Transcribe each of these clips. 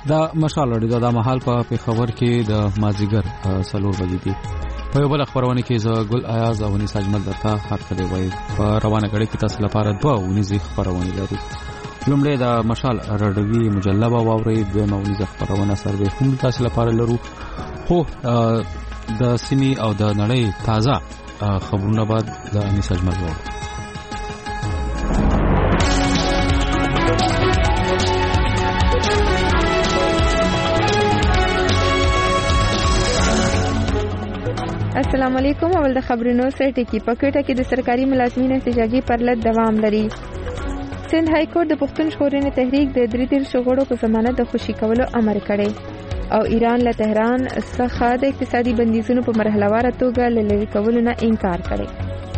دا مشال لري دا محل په پیښور کې د مازیګر 4 بجې دي. په یو بل خبرونه کې زه ګل ایاز او نس اجمل درته هرڅه دی وای. په روانه غړي کې تاسو لپاره دوه ونیزي خبرونه لرو. لومړی د مشال رډوي مجله واوري، دویمه ونیزه خبرونه سروي هم تاسو لپاره لرو. خو د سیمې او د نړۍ تازه خبرونه بعد د نس اجمل وو. السلام علیکم. اول د خبرونو سره ټکی پکټه کې د سرکاري ملازمینو احتجاجي پرلط دوام لري. سند های کورټ د پښتون ژغورنې تحریک د 3 شغړو په ضمانت د خوشي کولو امر کړی او ایران له تهران څخه د اقتصادي بندیزونو په مرحله واره توګه لری کولو نه انکار کړی.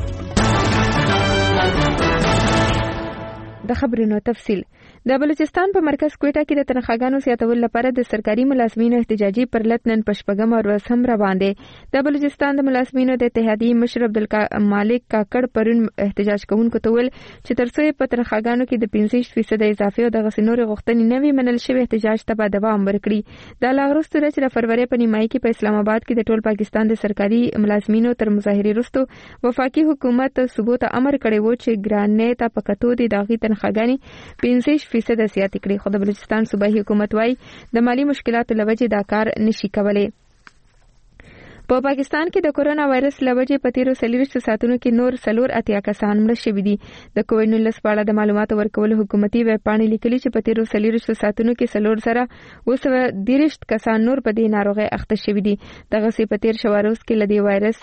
د خبرونو تفصیل. د بلوچستان په مرکز کوټه کې د تنخواګانو زیاتولو لپاره د سرکاري ملازمینو احتجاجي پرلط نن پشپغم او ورځ هم روان دي. د بلوچستان د ملازمینو د اتحادیې مشر عبدالمالک کاکړ پرون احتجاج کوونکو ته ویل چې ترڅو په تنخواګانو کې د 15% اضافه او د غسنوري غوښتنې نوي منل شوی احتجاج ته به دوام ورکړي. د لاغرستو چې د فروری په نیمایي کې په اسلام آباد کې د ټول پاکستان د سرکاري ملازمینو تر مظاهرې وروسته وفاقي حکومت صوبو ته امر کړی و چې ګرانې ته پکتو دي داغي تنخواګانې 15% زیات کړي. خو د بلوچستان صوبایي حکومت وايي د مالی مشکلاتو لوجې دا کار نشي کولای. په پاکستان کې د کورونا وایرس لوجې په تیرو 40 ساعتونو کې نور 4 کسان مړ شوي دي. د کووډ-19 په اړه د معلوماتو ورکولو حکومتي ویب پاڼې لیکلي چې په تیرو 40 ساعتونو کې 4 کسان نور په دې ناروغي اخته شوي دي. دغه سي په تیر شواروس کې لدی وایرس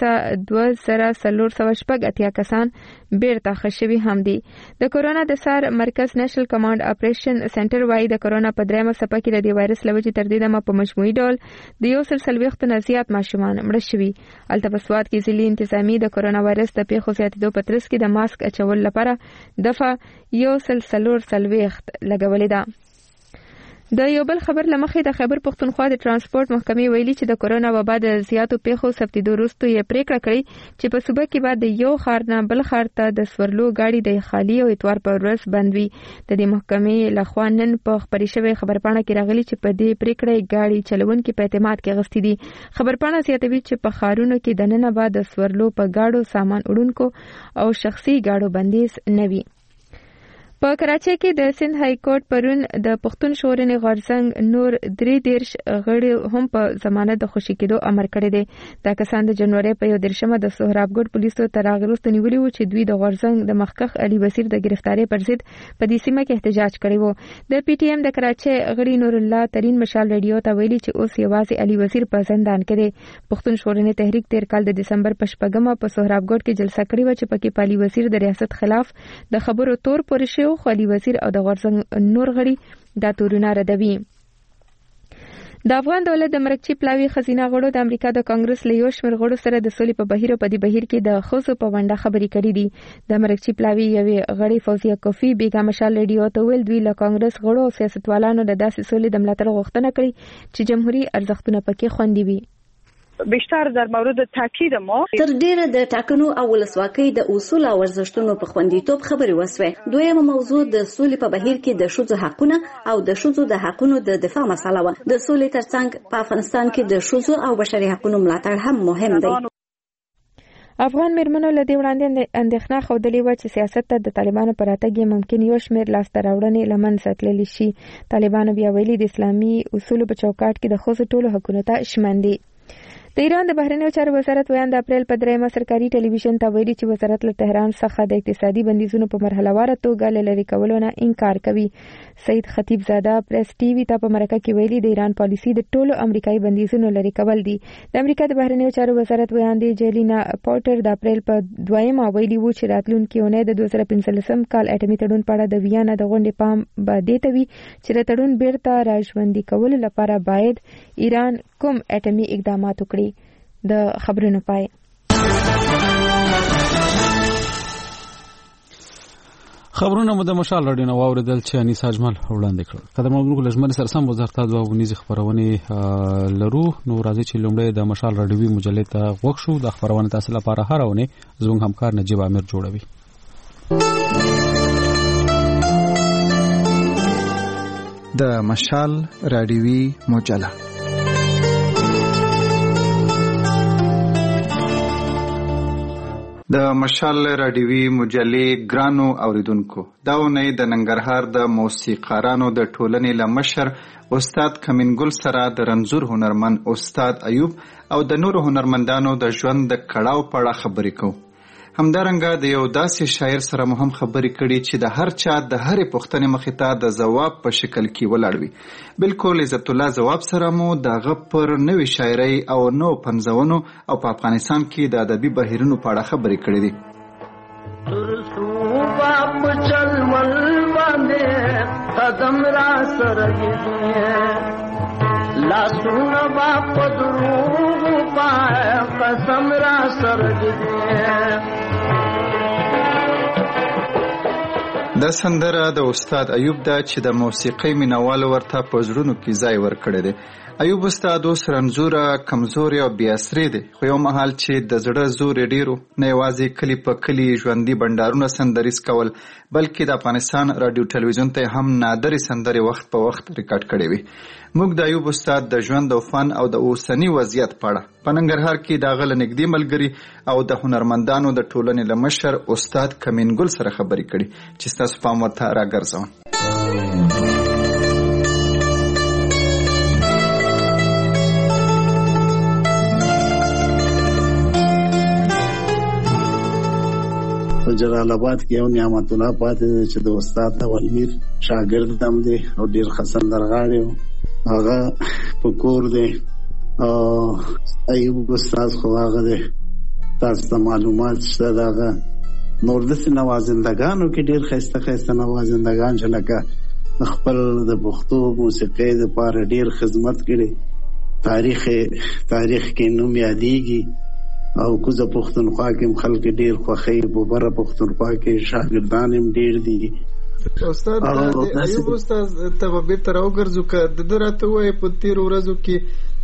2480 کسان بیرته خښوي هم دي. د کورونا د سار مرکز نېشنل کمانډ اپریشن سنټر وايي د کورونا په درېمه څپه کې لدی وایرس لوجې تر دې دمه په مجموعي ډول د 140 نه زیات ماشومان شوي. التبسوات کې ځلې انتظامی د کورونا وایرس د پیښو زیاتېدو په ترڅ کې د ماسک اچول لپاره دفعه 140 لګولې ده. د یو بل خبر لمخې د خیبر پختونخوا د ترانسپورت محکمې ویلي چې د کورونا وبا د زیاتو پیښو ثبتېدو وروسته یې پریکړه کړې چې په صوبه کې بعد د یو ښار نه بل ښار ته د سورلو گاډي د خالی او اتوار پر ورځ بند وي. د دې محکمې لخوا نن په خبري شوی خبرپاڼه کې راغلي چې په دې پریکړه گاډي چلونکو په اعتماد کې غستې دي. خبرپاڼه زیاتوي چې په ښارونو کې د نن بعد د سورلو په گاډو سامان وړونکو او شخصي گاډو بندیز نه وي. په کراچۍ کې د سند های کورټ پرون د پښتون ژغورنې غورځنګ نور 13 غړي هم په ضمانت د خوشي کېدو امر کړی دی. دا کسان د جنوري په 1 د سهرابګوټ پولیسو تر هغه وروسته نیولي وو چې دوی د غورځنګ د مخکخ علي وزیر د گرفتاری پر ضد په دې سیمه کې احتجاج کړی وو. د پی ټی ایم د کراچۍ غړي نور الله ترين مشال رادیو ته ویلي چې اوس یوازې علي وزیر په زندان کې دی. پښتون ژغورنې تحریک تیر کال د دسمبر په 14 په سهرابګوټ کې جلسه کړې و چې پکې علي وزیر د ریاست خلاف د خبرو تور پورې خو علي وزیر او د غورځنګ نور غړي دا تورونه ردوي. د افغان دولت د مرکچی پلاوی خزینه غړو د امریکا د کانګرس له یو شمېر غړو سره د سولې په بهیر او په دې بهیر کې د خصو په ونده خبرې کړې دي. د مرکچی پلاوی یوې غړي فوزیه کوفی بیګا مشال رادیو ته ویل دوی له کانګرس غړو او سیاستوالانو د داسې سولې د ملاتړ غوښتنه کړې چې جمهوریت ارزښتونه پکې خوندي وي. بیشتر در مورد تاکید ما تر ډیره د ټاکنو او ولسواکۍ د اصول او ارزښتونو په خوندیتوب خبرې وسوې. دویمه موضوع د سولې په بهیر کې د ښځو حقونه او د ښځو د حقونو د دفاع مسله و. د سولې ترڅنګ په افغانستان کې د ښځو او بشري حقونو ملاتړ هم مهم دی. افغان میرمنو له دې وړاندې اندېښنه ښودلې وه چې سیاست ته د طالبانو پر راتګ ممکن یو شمېر لاسته راوړنې له منځه تللی شي. طالبانو بیا ویلي د اسلامي اصولو په چوکاټ کې د ښځو ټولو حقونو ته شمن دي. د ایران د بهرنیو چارو وزارت ویان د اپریل په 3 سرکاري ټلویزیون ته ویلي چې وزارت له تهران څخه د اقتصادي بندیزونو په مرحله واره توګه لری کولو نه انکار کوي. سید خطیب زاده پریس ټي وي ته په مرکه کې ویلي د ایران پالیسي د ټولو امریکایي بندیزونو لری کول دي. د امریکا د بهرنیو چارو وزارت ویان دی جیلینا پورټر د اپریل په 2 ویلي وو چې راتلونکي اونۍ د 2015 کال اټومي تړون په اړه د ویانا د غونډې پام به دې ته وي چې د تړون بیرته راژوندي کولو لپاره باید ایران کوم اټومي اقدامات وکړي. د خبرونو پای. خبرونه مو د مشال رادیو نو اوریدل چې انیس اجمل وړاندې کړل. قدم موږ لږ سره سم وزارت د ونیز خبرونه لرو. نو راځي چې لومړی د مشال رادیوي مجلې ته وښو د خبرونه تاسو لپاره هرونه زموږ همکار نجیب امیر جوړوي. د مشال رادیوي مجله. د مشال رادیوي مجلې ګرانو اوریدونکو، دا ونې د ننګرهار د موسیقارانو د ټولنې له مشر استاد کمینګل سره د رنځور هنرمند استاد ایوب او د نورو هنرمندانو د ژوند د کړاو په اړه خبرې کوو. همدارنګه د یو داسې شاعر سره مو هم خبرې کړي چې د هر چا د هرې پوښتنې مخې ته د ځواب په شکل کې ولاړ وي. بالکل عزت الله ځواب سره مو دغه پر نوې شاعرۍ او نو پنځونو او په افغانستان کې د ادبي بهیرونو په اړه خبرې کړې دي. قدم را سرگی لاسونه با پدروغ پای قسم را سرگی. دا سندره د استاد ایوب ده چې د موسیقۍ مینوالو ورته په زړونو کې ځای ورکړی دی. ایوب استاد اوس رنځوره، کمزوري او بې اثرې دی، خو یو مهال چې د زړه زور یې ډېرو، نه یوازې کلي په کلي ژوندي بنډارونه سندریز کول، بلکې د افغانستان راډیو ټلویزیون ته هم نادرې سندرې وخت په وخت ریکارډ کړې وي. موږ د ایوب استاد د ژوند او فن او د اوسني وضعیت په اړه په ننګرهار کې د هغه له نږدې ملګري او د هنرمندانو د ټولنې له مشر استاد کمینګل سره خبرې کړي چې ستاسو پام ورته راګرځوم. په جلال آباد کې یو نعمت الله پاتې دی چې د استاد اولمیر شاګرد هم دی او ډېر ښه سندرغاړی و. هغه په کور دی او ایوب استاد خو هغه دی، تاسو ته معلومات شته د هغه نور داسې نوازندګانو کې ډېر ښایسته ښایسته نوازندګان چې لکه خپل د پښتو موسیقۍ دپاره ډېر خدمت کړي، تاریخ کې نوم یادېږي او کوزه پښتونخوا کې هم خلک ډېر خوښوي، په بره پښتونخوا کې شاګردان هم ډېر دي. استاد ایوب استاد ته به بیرته راوګرځو که د ده راته ووایي په تېرو ورځو کې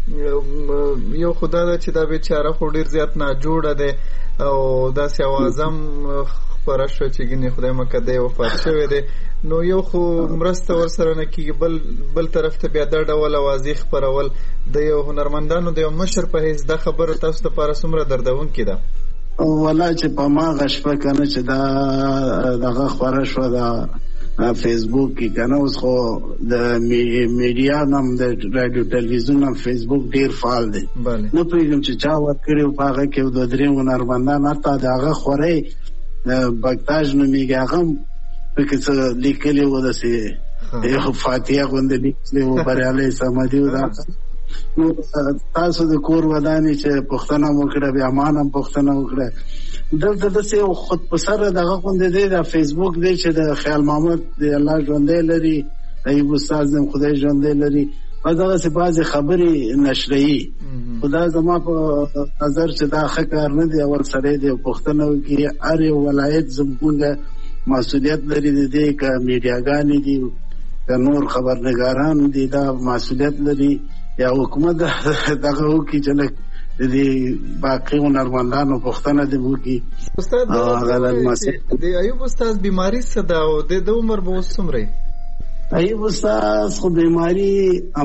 یو خو دا ده چې دا بیچاره خو ډېر زیات ناجوړه دی او داسې اواز هم خپره شوه چې ګینې خدای مکه دی وفات شوی دی، نو یو خو مرسته ورسره نه کېږي، بل طرف ته بیا دا ډول اوازې خپرول د یو هنرمندانو د یو مشر په حیث دا خبره تاسو دپاره څومره دردونکې ده؟ والله چې په ما هغه شپه که نه چې دا دغه خپره شوه د فیسبوک کې که نه، اوس خو د میډیا هم د راډیو ټلویزیون هم فیسبوک ډېر فعال دی. نه پوهېږم چې چا ورکړي و په هغه کې دوه درې هنرمندان، حتی د هغه خورۍ بکتاژ نومېږي، هغه هم پکې څه لیکلي و، داسې یو فاتحه غوندې لیکلي و، بریالی صمدي و. نو تاسو د کور ودانې چې پوښتنه وکړه، بیا مان هم پوښتنه وکړه. دلته داسې یو خود په سره دغه غوندې دی، د فیسبوک دی چې د خیال محمد د الله ژوندی لري، ایوب استاد هم خدای ژوندی لري، او دغسې بعضې خبرې نشروي. خو دا زما په نظر چې دا ښه کار نه دی. اول سړی دی پوښتنه وکړي، هر یو ولایت زموږ مسؤلیت لري د دې، که میډیاګانې دي که نور خبرنګاران دي، دا مسؤلیت لري یا حکومت دغه وکړي چې لږ د دې باقي هنرمندانو پوښتنه دې وکړي. استاد د ایوب استاد بیماري څه ده او د عمر به اوس څومره؟ ایوب استاد خو بیماري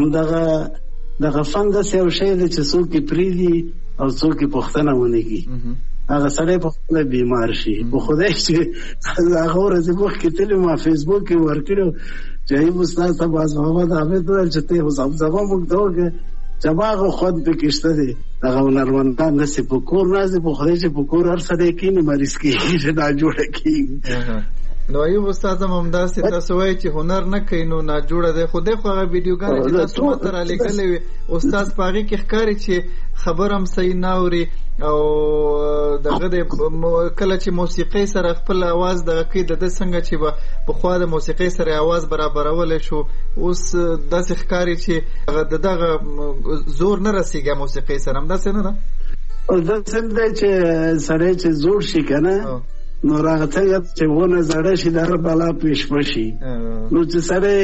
همدغه فنګس یو شی دی چې څوک یې پرېږدي او څوک یې پوښتنه ونه کړي، هغه سړی په خپله بیمار شي. په خدای چې هغه ورځې مخکې تلې ما فیسبوک کې ورکړی چې ایوب استاد ته باز محمد حامد وویل چې ته یې خو زمزمه موږ ته وکړه چې هغه خوند پکې شته دی. هغه هنرمندان داسې په کور ناست دي، په خدای چې په کور هر سړی کښېني مریض کېږي چې ناجوړه کېږي. نو ایوب استاد هم همداسې تاسو وایي چې هنر نه کوي نو ناجوړه دی، خو دی خو هغه ویډیوګانې چې تاسو ماته رالېږلې وې استاد په هغې کې ښکاري چې خبر هم صحیح نه اوري او دغه دی کله چې موسیقۍ سره خپل اواز دغه کوي، د ده څنګه چې به پخوا د موسیقۍ سره اواز برابرولی شو، اوس داسې ښکاري چې د دغه زور نه رسېږي موسیقۍ سره. همداسې نه ده؟ داسې دی چې سړی چې زوړ شي که نه، نو راغه څنګه چې ونه زړه شي د هر بلا پیشپه شي، نو چې سړی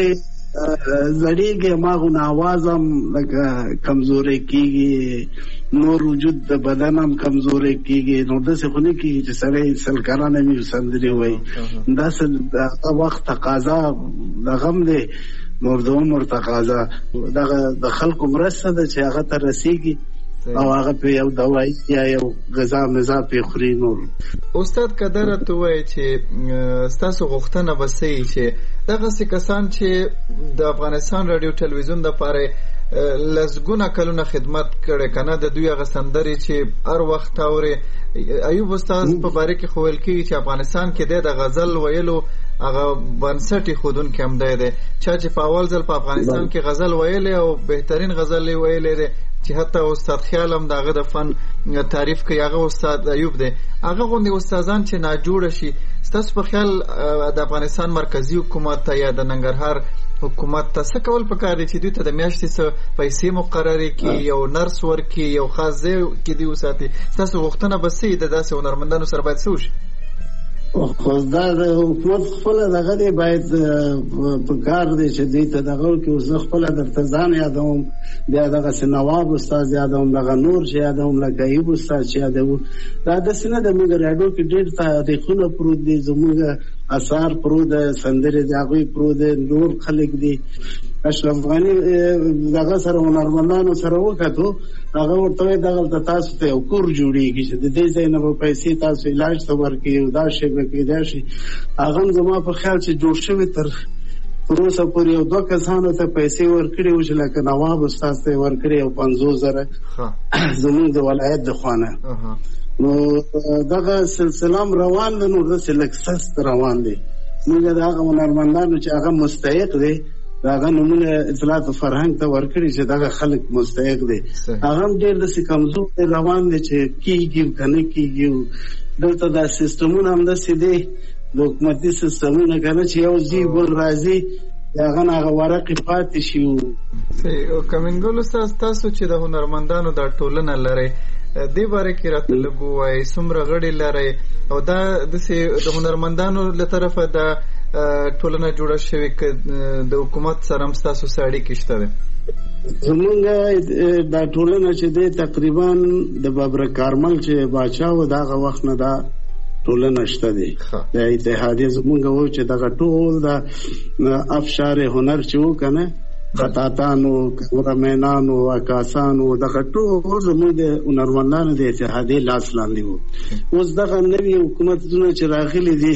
زړیږي هماغونه آواز هم لکه کمزوری کېږي، نور وجود د بدن هم کمزوری کېږي. نو داسې خو نه کېږي چې سړی سل کلنه وي سندرې وایي، داسې د وخت تقاضا دغه هم دی. نور د عمر تقاضا دغه د خلکو مرسته ده چې هغه ته رسیږي او هغه په یو دوايي یا یو غذا مزه په خوري. نور استاد قدر ته وایي چې تاسو غوښتنه وسئ چې دغه کسان چې د افغانستان رادیو ټلویزیون د پاره لزګونه کلونه خدمت کړي کنه د دوی هغه سندري چې هر وخت اوري. ایوب استاد په باره کې خویل کیږي چې افغانستان کې د غزل ویلو هغه بنسټي خودون کم دی چې په اول ځل په افغانستان کې غزل ویلې او بهترین غزل ویلې دی چې حتی استاد خیالم دغه د فن تعریف کوي هغه استاد ایوب دی. هغه غوندي استادان چې ناجوړ شي ستاسو په خیال د افغانستان مرکزی حکومت یا د ننګرهار حکومت ته څه کول پکار دي چې دوی ته د میاشتې څه پیسې مقررې کړي یو نرس ورکړي یو خاص ځای کې دی وساتي؟ ستاسو غوښتنه به څه د داسې هنرمندانو سره باید څه وشي؟ خو دا د حکومت خپل دغه دی باید په کار دی چې دوی ته دغه کې اوس خپل درته ځان یادوم بیا دغه نواب استاد یادوم دغه نور چې یادوم لکه ایوب استاد چې یادوم دا داسې نه د موږ راډیو کې ډېر تاریخونه پروت دي زموږ اثار پروت دي سندرې د هغوی پروت دي نور خلک دي. اشرف غني دغه سره هنرمندانو سره وکړو هغه ورته دغه تاسو ته یو کور جوړیږي چې د دې ځای نه به پیسې تاسو علاج ته ورکړي او دا شی به کېدای شي. هغه زما په خیال چې جوړ شوی تر پروسه پورې یو دوه کسانو ته پیسې ورکړي او چې لکه نواب استاد ته ورکړي او 50,000 زموږ د ولایت د خوانه نو دغه سلسله روان ده. نو د سلکسس روان دي موږ دغه هنرمندانو چې هغه مستحق دي دغه نمونه اطلاعات فرهنګ ته ورکړي چې دغه خلک مستحق دي. هغه ډېر د کمزور روان دي چې کیږي کنه کیږي. دلته دا سیستمونه هم د سیدي د حکومتي سیستمونه کنه چې یو ځای بل راځي هغه هغه ورقې پاتې شي. او کمنګل تاسو چې د هنرمندانو د ټولنه لري دې باره کې راته لګو وای څومره غړي لري او دا د هنرمندانو له طرفه د ټولنه جوړه شوې د حکومت سره هم ستاسو سره اړیکې شته ده؟ زمونږ دا ټولنه چې دی تقریبا د بابر کارمل چې باچا و دغه وخت نه دا ټولنه شته دی د اتحادیه زمونږ و چې دغه ټول د افشار هنر چې و کنه خطاطانو کورمینانو عکاسانو دغه ټول زمونږ د هنرمندانو د اتحادیه لاس لاندې وو. اوس دغه نوي حکومتونه چې راغلي دي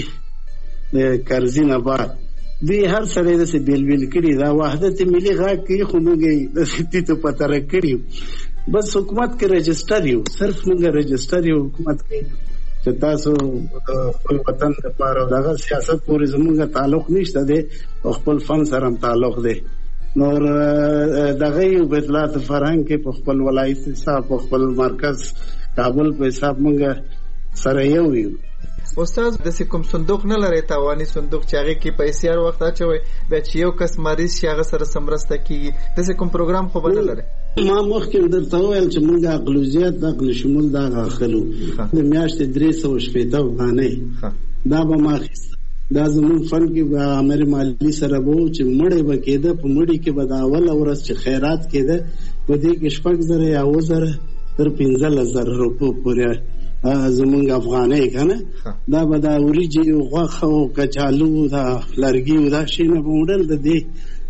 د کرزینه بعد دی هر سره د څه بیل بیل کړي دا وحدت ملي غاک کې خو موږ د سټی ته پته راکړي بس حکومت کې رجستر یو صرف موږ رجستر یو حکومت کې چې تاسو خپل وطن لپاره دغه سیاست پورې زموږ تعلق نشته دی او خپل فن سره تعلق دی. نور دغه یو اطلاعات فرهنګ کې په خپل ولایت حساب په خپل مرکز کابل په حساب موږ سره یو یو. استاد د کوم صندوق نه لري تاواني صندوق چې هغه کې پیسې هر وخت اچوي بیا چې یو کس مریض شي هغه سره سمرسته کیږي د کوم پروګرام خو بدل لري؟ ما مخکې درته وویل چې موږ اقلوزیت د عقل شمول دا غاخلو د میاشتې 360 افغانۍ دا به ما دا زمون فن کې به امر مالی سره وو چې مړې وکیده په مړې کې به دا اول ورځ چې خیرات کېده و دې کې 6,000 یا 1000 تر 15,000 روپو پورې زمونږ افغانۍ کنه دا به دا وریجې غوښه او کچالو دا لرګي دا شي نه وړل د دې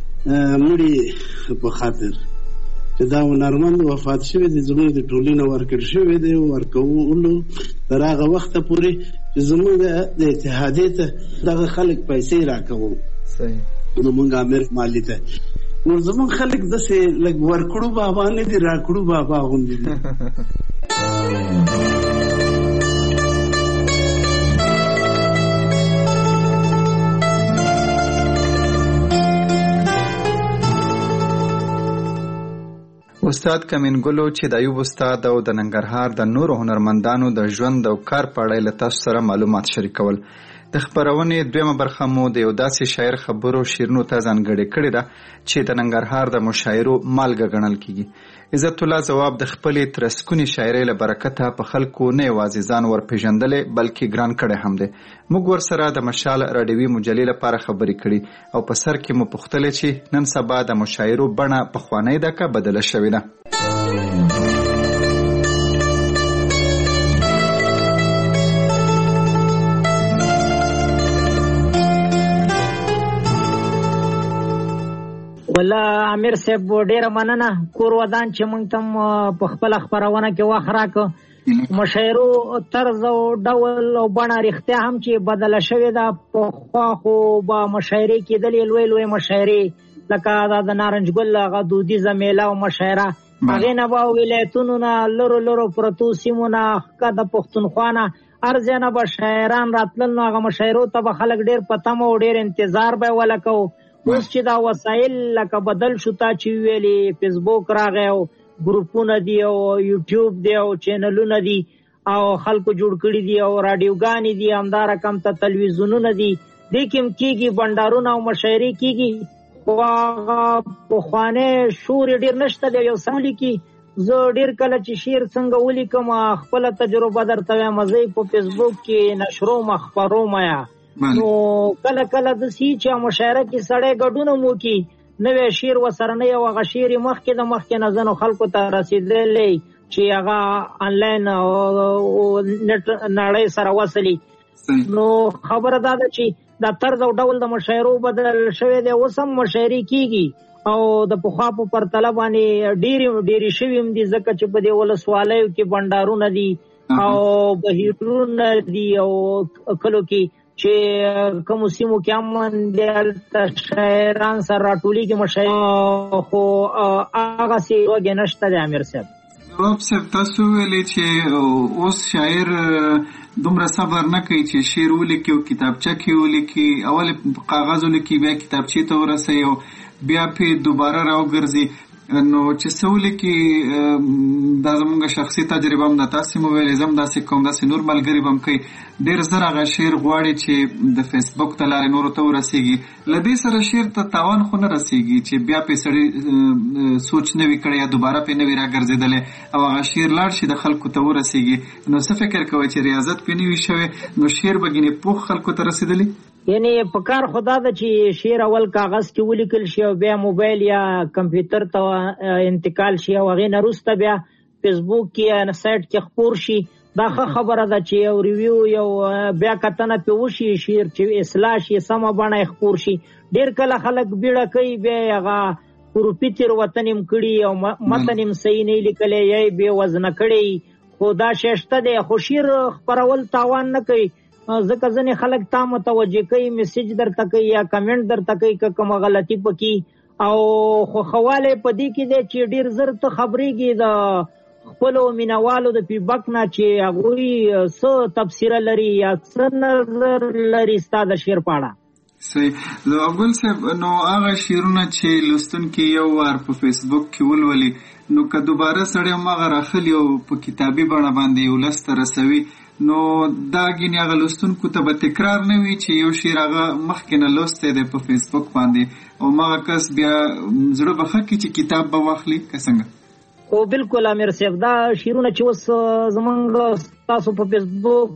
مړې په خاطر چې دا هنرمند وفات شوی دی زموږ د ټولنې ورکړ شوی دی ورکولو تر هغه وخت پورې چې زموږ د اتحادیې ته دغه خلک پیسې راکوو صحیح زموږ امر مالی ته نو زموږ خلک داسې لږ ورکړو بابا نه دي راکړو بابا غوندې دي. استاد کمنګلو چې د ایوب استاد او د ننګرهار د نورو هنرمندانو د ژوند او کار په اړه له تاسو سره معلومات شریکول. د خبرونې دویمه برخه مو د یو داسې شاعر خبرو شیرینو ته ځانګړې کړې ده چې د ننګرهار د مشاعرو مالګه ګڼل کیږي. عزت الله ځواب د خپلې ترسکونې شاعرۍ له برکته په خلکو نه یوازې ځان ورپېژندلی بلکې ګران کړی هم دی. موږ ورسره د مشال راډیوي مجلې لپاره خبرې کړي او په سر کې مو پوښتلې چې نن سبا د مشاعرو بڼه پخوانۍ ده که بدله شوې ده. ولا امیر صاحب ډیره مننه کور ودان چې موږ تم په خپل خبرونه کې واخ راکو مشاعرو طرز او ډول او بڼه رښتیا هم چې بدله شوې ده په خو با مشاعرې کېدلې لوی لوی مشاعرې لکه د نارنج ګل هغه دودیزه میله او مشاعره هغې نه به ولایتونو نه لرو لرو پرتو سیمو نه ښکته د پښتونخوا نه هر ځای نه به شاعران راتلل نو هغه مشاعرو ته به خلک ډېر په تمه او ډېر انتظار به یې ولکو. اوس چې دا وسایل لکه بدل شو تا چې ویلې فیسبوک راغی او ګروپونه دي او یوټیوب دی او چینلونه دي او خلکو جوړ کړي دي او راډیوګانې دي همدا رقم ته تلویزیونونه دي دې کې هم کېږي بنډارونه او مشاعرې کېږي خو هغه پخوانی شور یې ډېر نشته دی. یو څه ولیکي زه ډېر کله چې شعر څنګه ولیکم خپله تجربه درته وایم زه یې په فیسبوک کې نشروم خپروم یا نو کله کله داسې چې مشاعره کې سړی ګډون هم وکړي نوی شعر ورسره نه یو هغه شعر یې مخکې د مخکې نه ځینو خلکو ته رسېدلی چې هغه انلاین نټ نړۍ سره وصلي. نو خبره دا ده چې دا طرز او ډول د مشاعرو بدل شوی دی. اوس هم مشاعرې کېږي او د پخوا په پرتله باندې ډېرې شوي هم دي ځکه چې په دې ولسوالیو کې بنډارونه دي او بهیرونه دي او کلو کې چې کوم سیمو کې امن دی هلته شاعران سره راټولېږي مشاعرې خو هغسې وږې نشته دی. امیر صاحب نواب صاحب تاسو ویلې چې اوس شاعر دومره صبر نه کوي چې شعر ولیکي او کتابچه کې ولیکي اول کاغذ ولیکي بیا کتابچې ته ورسوي او بیا پې دوباره راوګرځي نو چې څه ولیکي دا زموږ شخصي تجربه هم ده تاسې مو ویلې زه هم داسې کوم داسې نور ملګري به هم کوي ډېر زر هغه شعر غواړي چې د فیسبوک ته لارې نورو ته ورسېږي له دې سره شعر ته تاوان خو نه رسېږي چې بیا پې سړي سوچ نه وي کړی یا دوباره پې نه وي راګرځېدلی او هغه شعر لاړ شي د خلکو ته ورسېږي نو څه فکر کوئ چې ریاضت پې نه وي شوی نو شعر به ګینې پوخ خلکو ته رسېدلی یعنی په کار خدا ده چې شعر اول کاغذ کې ولیکل شي او بیا موبایل یا کمپیوټر ته انتقال شي او هغې نه وروسته بیا فیسبوک کې یا سایټ کې خپور شي دا ښه خبره ده چې یو ریویو یو بیا کتنه پې وشي شعر چې اصلاح شي سمه بڼه یې خپور شي. ډېر کله خلک بیړه کوي بیا یې هغه حروفي تېروتنې هم کړي او متن هم صحیح نه لیکلی یا یې بې وزنه کړی خو دا شی شته دی خو شعر خپرول تاوان نه کوي ځکه ځینې خلک تا متوجه کوي میسیج درته کوي یا کمنټ درته کوي که کومه غلطي پکې او خوښوالی په دې کې دی چې ډېر زر ته خبرېږي د خپلو مینهوالو د فیډبک نه چې هغوی څه تبصره لري یا څه نظر لري ستا د شعر په اړه. صحیح نو ګل صاحب نو هغه شعرونه چې لوستونکي یو وار په فیسبوک کې ولولي نو که دوباره سړی هماغه راخلي او په کتابي بڼه باندې یو لس ته رسوي نو دا ګینې هغه لوستونکو ته به تکرار نه وي چې یو شعر هغه مخکې نه لوستی دی په فیسبوک باندې او هماغه کس بیا زړه به ښه کړي چې کتاب به واخلي که څنګه. خو بالکل امیر صاحب دا شعرونه چې اوس زمونږ ستاسو په فیسبوک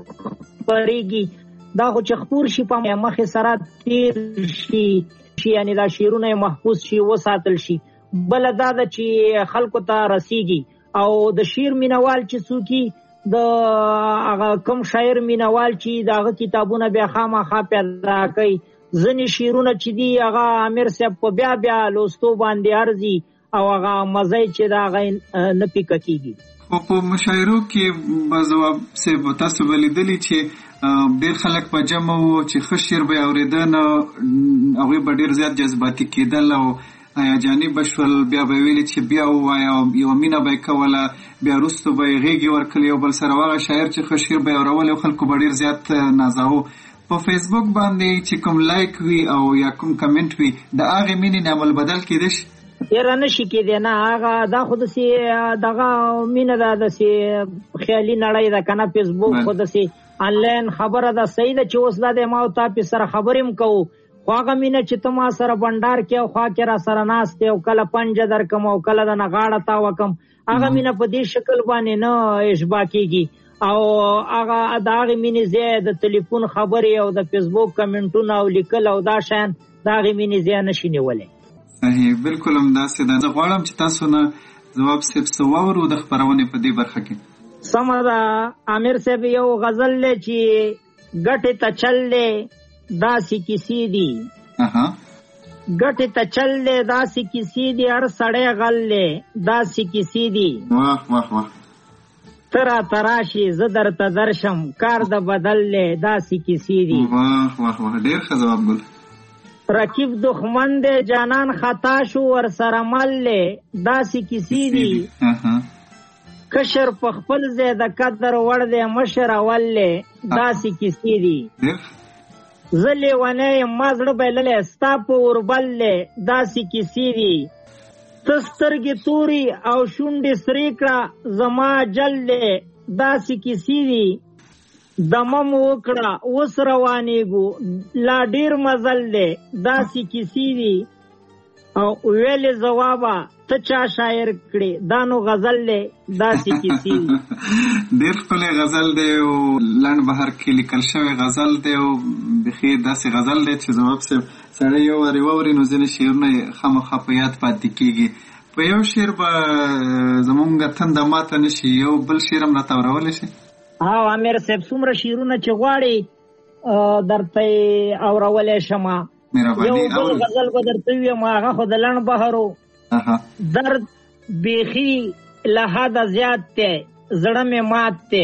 خپرېږي دا خو چې خپور شي په مخې سره تیر شي یعنی دا شعرونه محفوظ شي وساتل شي. بله دا ده چې خلکو ته رسیږي او د شعر مینهوال چې څوک د هغه کوم شاعر مینهوال چې د هغه کتابونه بیا خامخا پیدا کوي ځینې شعرونه چې دي هغه امیر صاحب په بیا بیا لوستو باندې ارزي او هغه مزه چې د هغه نه پیکه کېږي. خو په مشاعرو کې به ځواب صاحب تاسو به لیدلي چې ډېر خلک په جمع وو چې ښه شعر به یې اورېده نو هغوی به ډېر زیات جذباتي کېدل او جانب بشول بیا به ویلي چې بیا ووایه یوه مینه به یې کوله بیا وروستو به یې غېږې ورکړلې یو بل سره هغه شاعر چې ښه شعر به یې اورول او خلکو به ډېر زیات نازاوه. په فیسبوک باندې چې کوم لایک وي او یا کوم کمنټ وي د هغې مینې نه عمل بدل کېدی شي یاره نه شي کېدی نه هغه دا خو داسې دغه مینه ده داسې خیالي نړۍ ده که نه فیسبوک خو داسې انلاین خبره ده صحیح ده چې اوس دا دی ما او تا پې سره خبرې هم کوو خو هغه مینه چې ته ما سره بنډار کې او خوا کې را سره ناست دی او کله پنجه در کم او کله د نه غاړه تاوه کم هغه مینه په دې شکل باندې نه اشبا کېږي او هغه د هغې مینې ځای د تلیفون خبرې او د فیسبوک کمنټونه او لیکل او دا شیان د هغې مینې ځای نشي نیولی. صحیح بالکل همداسې ده. زه غواړم چې تاسو نه ځواب صاحب څه واورو د خپرونې په دې برخه کې. سمه ده امیر صاحب یو غزل دی چې ګټې ته چل دی داسې کیسې دي ګټې ته چل دی داسې کیسې دي هر سړی غل دی داسې کیسې دي واه واه واه ته راته راشې زه درته درشم کار د بدل دی داسې کیسې دي واه واه واه ډېر ښه ځواب ګل رقیب دښمن دی جانان خطا شو ورسره مل دی داسې کیسې دي کشر په خپل ځای د قدر وړ دی مشر اول دی داسې کیسې دي زه لیونی یم ما زړه بایللی ستا په اوربل دی داسې کیسې دي ته سترګې تورې او شونډې سرې کړه زما جل دی داسې کیسې دي دمه مو وکړه اوس روانېږو لا ډېر مزل دی داسې کیسې دي او ویلې ځوابه ته چا شاعر کړې دا نو غزل دی داسې کیسې دي ډېر ښکلی غزل دی او لنډ بهر کې لیکل شوی غزل دی او بخیر داسې غزل دی چې ځواب صاحب سړی یو وارې واوري نو ځینې شعرونه یې خامخا په یاد پاتې کېږي په یو شعر به زمونږ تنده ماته نه شي یو بل شعر هم راته اورولی شي او امیر صاحب څومره شعرونه چې غواړي درته یې اورولی شمه یو بل غزل به درته ویم هغه خو د لنډ بهرو درد بیخي له حده زیات دی زړه مې مات دی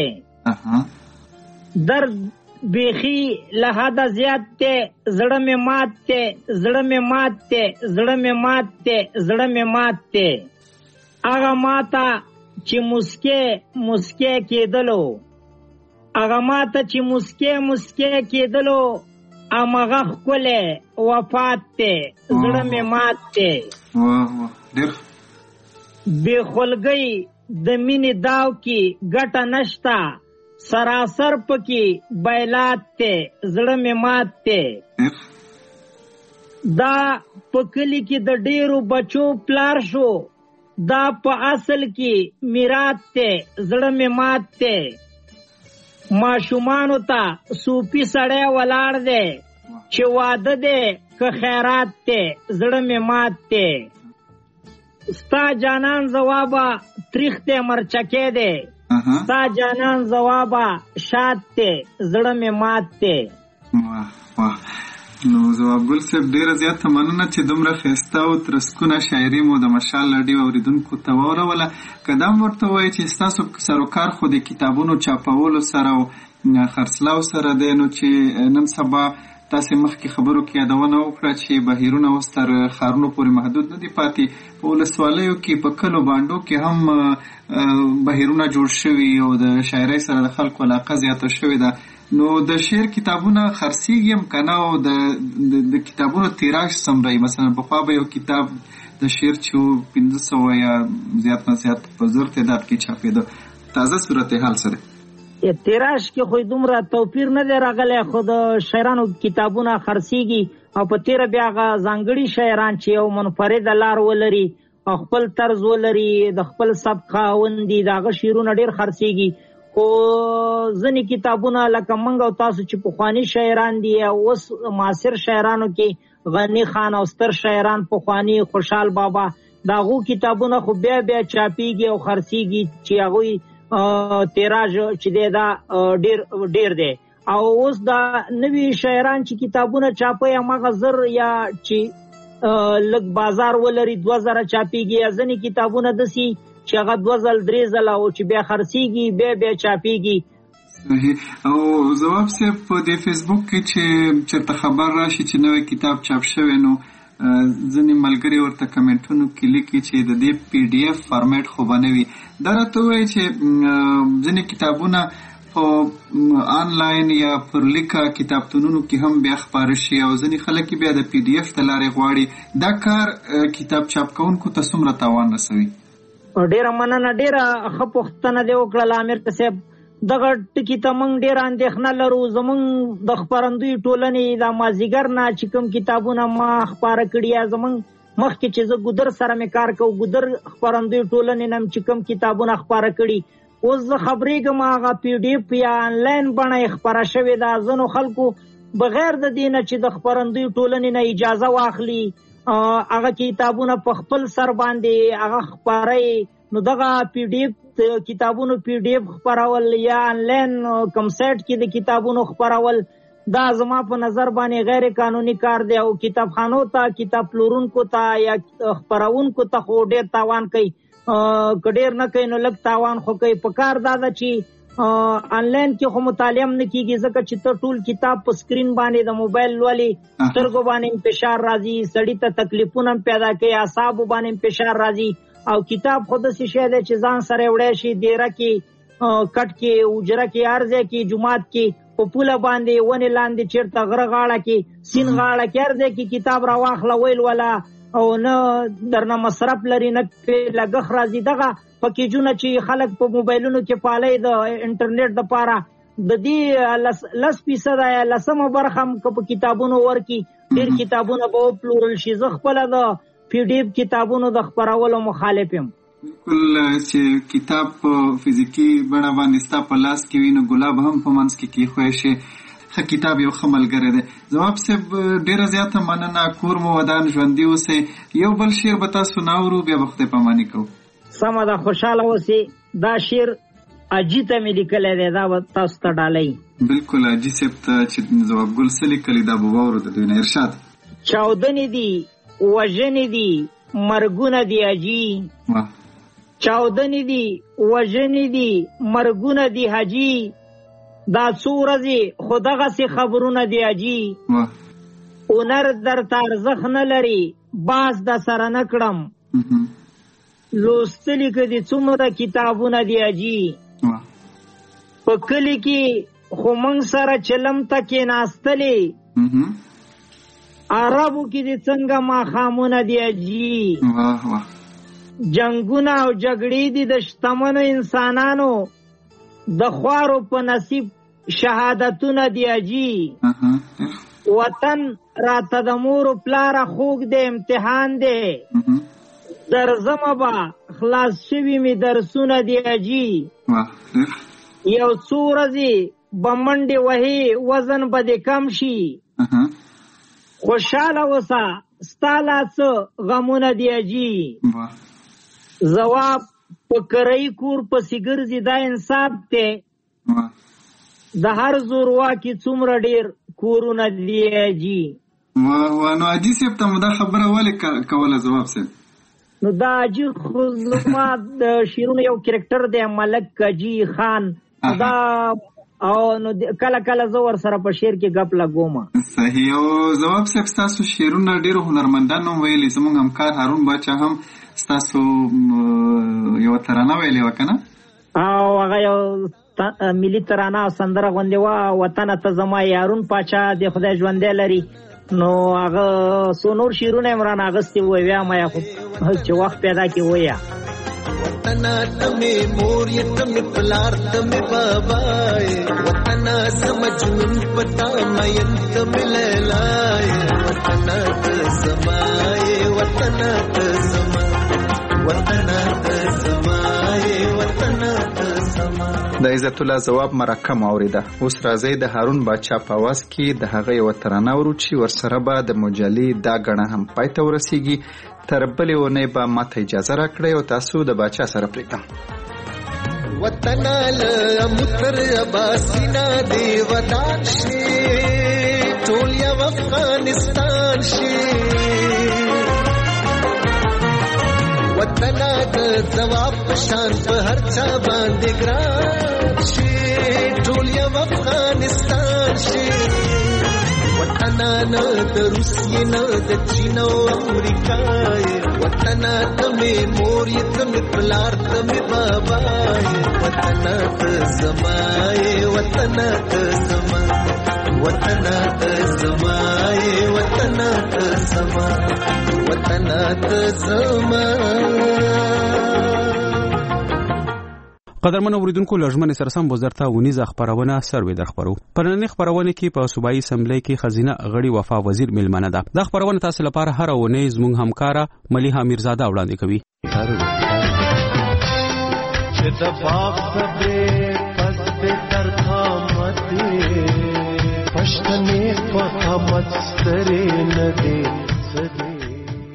درد بیخي له حده زیات دی زړه مې مات دی زړه مې مات دی زړه مې مات دی زړه مې مات دی هغه ماته چې مسکې کېدلو هغه ماته چې مسکې کېدلو امغه ښکلی وفات دی زړه مې مات دی بې خولګۍ د مینې داو کې ګټه نشته سراسر پکې بیلات دی زړه مې مات دی دا په کلي کې د ډېرو بچو پلار شو دا په اصل کې میرات دی زړه مې مات دی ماشومانو ته صوفي سړی ولاړ دی چې واده دی که خیرات دی زړه مې مات دی ستا جانان ځوابه تریخ دی مرچکې دی ستا جانان ځوابه شاد دی زړه مې مات دی نو ځواب ګل صاحب ډېره زیاته مننه چې دومره ښایسته او ترسکونه شاعري مو د مشال راډیو اورېدونکو ته واوروله که دا هم ورته وایي چې ستاسو سروکار خو د کتابونو چاپولو سره او خرڅلاو سره دی نو چې نن سبا تاسې مخکې خبرو کې یادونه وکړه چې بهیرونه اوس تر ښارونو پورې محدود نه دي پاتې په ولسوالیو کې په کلو بانډو کې هم بهیرونه جوړ شوي او د شاعرۍ سره د خلکو علاقه زیاته شوې ده نو د شعر کتابونه خرڅېږي هم که نه او د کتابونو تیراژ څومره وي مثلا پخوا به یو کتاب د شعر چې و 500 یا زیات نه زیات په زر تعداد کې چاپېده تازه صورتحال څه دی تیراژ کې خو دومره توپیر نه دی راغلی خو د شاعرانو کتابونه خرڅېږي او په تیره بیا هغه ځانګړي شاعران چې یو منفرده لار ولري او خپل طرز ولري د خپل سبک خاوند دي د هغه شعرونه ډېر خرڅېږي خو ځینې کتابونه لکه موږ او تاسو چې پخواني شاعران دي اوس معاصر شاعرانو کې غني خان او ستر شاعران پخواني خوشحال بابا د هغو کتابونه خو بیا چاپېږي او خرڅېږي چې هغوی تیراژ چې دی دا ډېر دی او اوس دا نوي شاعران چې کتابونه چاپوي هماغه زر یا چې لږ بازار ولري 2000 چاپېږي یا ځینې کتابونه داسې چې هغه 2-3 ځله او چې بیا خرڅېږي بیا چاپېږي او ځواب صاحب په دې فیسبوک کې چې چېرته خبر راشي چې نوی کتاب چاپ شوی نو ځینې ملګري ورته کمنټونو کې لیکي چې د دې PDF فارمیټ خو به نه وي دا راته ووایي چې ځینې کتابونه په آنلاین یا پر لیکه کتابتونونو کې هم بیا خپاره شي او ځینې خلک بیا د PDF د لارې غواړي دا کار کتاب چاپ کوونکو ته څومره تاوان رسوي ډېره مننه ډېره ښه پوښتنه دې وکړله امیر صاحب دغه ټکي ته موږ ډېره اندېښنه لرو زموږ د خپرندوی ټولنې د مازدیګر نه چې کوم کتابونه ما خپاره کړي یا زموږ مخکې چې زه ګودر سره مې کار کوم ګودر خپرندوی ټولنې نه چې کوم کتابونه خپاره کړي اوس زه خبرېږم هغه PDF یا آنلاین بڼه یې خپره شوې ده ځینو خلکو بغیر د دې نه چې د خپرندوی ټولنې نه اجازه واخلي هغه کتابونه په خپل سر باندې هغه خپره نو دغه PDF کتابونو PDF خپرول یا آنلاین کوم سایت کې د کتابونو خپرول دا زما په نظر باندې غیر قانوني کار دی او کتابخانو ته کتاب پلورونکو ته یا خپرونکو ته خو ډېر تاوان کوي، کډیر نه کوي نو لږ تاوان خو کوي. په کار دا ده چې آنلاین کې خو مطالعه نه کیږي ځکه چې ته ټول کتاب په سکرین باندې د موبایل ولي سترګو باندې فشار راځي، سړی ته تکلیفونه پیدا کوي، اعصاب باندې فشار راځي. او کتاب خود څه شی دی چې ځان سره وړي شي دیره کې کټ کې اوجره کې ارزه کې جمعات کې په پوله باندې ونې لاندې چیرته غره غاړه کې سین غاړه کې ارزه کې کتاب را واخله ویل ولا او نه درنه مصرف لري نه لګخ راځي. دغه پکیجونه چې خلک په موبایلونو کې پالي د انټرنیټ د پاره د دې 10% یا 10% برخه په کتابونو ورکی ډیر کتابونه به پلورل شي. زه خپل د PDF کتابونو د خبرولو مخالف یم. بالکل چې کتاب په فزیکی بڼه باندې ستا په لاس کې وي نو ګلاب هم په منځ کې کېښوی شي. ښه کتاب یو ښه ملګری دی. ځواب صاحب ډېره زیاته مننه، کور مو ودان ژوندي اوسئ. یو بل شعر به تاسو ناورو بیا به خدای پاماني کوو. سمه ده، خوشحاله اوسئ. دا شعر اجي ته مې لیکلی دی، دا به تاسو ته ډالۍ. بالکل اجي صاحب ته چې ځواب ګل څه لیکلي دا به واورو د دوی نه. ارشاد. چاودنې دي وژنې دي مرګونه دي اجي، چاودنې دي وژنې دي مرګونه دي حاجي، دا څو ورځې خو دغسې خبرونه دي اجي، هنر درته ارزښت نه لري باز د سره نه کړم، لوستلي که دي څومره کتابونه دي اجي، په کلي کې خو موږ سره چلم ته کېناستلې، عربو کې دي څنګه ماښامونه دي اجي، جنگونه او جګړې دي د شتمنو انسانانو، د خوارو په نصیب شهادتونه دي اجي، وطن راته د مور و پلاره خوږ دی امتحان دی، درځمه به خلاص شوي مې درسونه دي اجي، یو څو ورځې به منډې وهې وزن به دې کم شي، خوشحاله اوسه ستا لا څه غمونه دي اجي. ځواب په کرایي کور پسې ګرځي دا انصاف دی، د هر زورواکي څومره ډېر کورونه دي اجي. نو اجي صاحب ته مو دا خبره ولې کوله ځواب صاحب؟ نو دا اجي خو زما د شعرونو یو کرکټر دی ملک اجي خان، دا او نو کله کله زه ورسره په شعر کې ګپ لګوم. صحیح. او ځواب صاحب ستاسو شعرونه ډېرو هنرمندانو ویلي، زموږ همکار هارون باچا هم ستاسو یو ترانه ویلې وه که نه؟ او هغه یو ملي ترانه او سندره غوندې وه، وطنه ته زما یارون پاچا د خدای ژوندی لري، نو هغه څو نور شعرونه یې رانه اخیستي وو، ویا مه یا خو چې وخت پیدا کړي ویا. وطنا تمه مور یہ تمه پلار تمه بابائے، وطنا سمجھن پتا مین تمه لیلائے، وطنا تسمائے وطنا تسمائے وطنا تسمائے وطنا تسمائے. د عزت الله ځواب مرکه اوریده. اوس راځي د هارون باچا په आवाज کې د هغه یو ترانه ورو چې ورسره به د مجلې دا غڼه هم پای ته ورسیږي. تر بلې ونې به ماته اجازه راکړئ او تاسو د باچا سره پرېږدم. وطن المتر اباسینا دی ودان شي ټول یو افغانستان شي، وطن د ځواب پشان په هر چا باندې ګران شي ټول یو افغانستان شي، وطن نه د روسیې نه د چین او امریکا یې، وطن ته مې مور یې ته مې پلار ته مې بابا یې، وطن ته زما یې وطن ته زما وطن ته زما یې وطن ته زما وطن ته زما. قدرمن اوریدونکو لږمن سره سم وزارت ونیزه خبرونه سروي در خبرو پرننی خبرونه کې په صوبایي اسمبلی کې خزینه غړي وفا وزیر ملمنه ده. د خبرونه تاسو لپاره هر ونې زموږ همکارا ملیحه میرزاده وړاندې کوي. چې د باغ په پس په ترخامتي پښتنې په خامت ستري نه دي په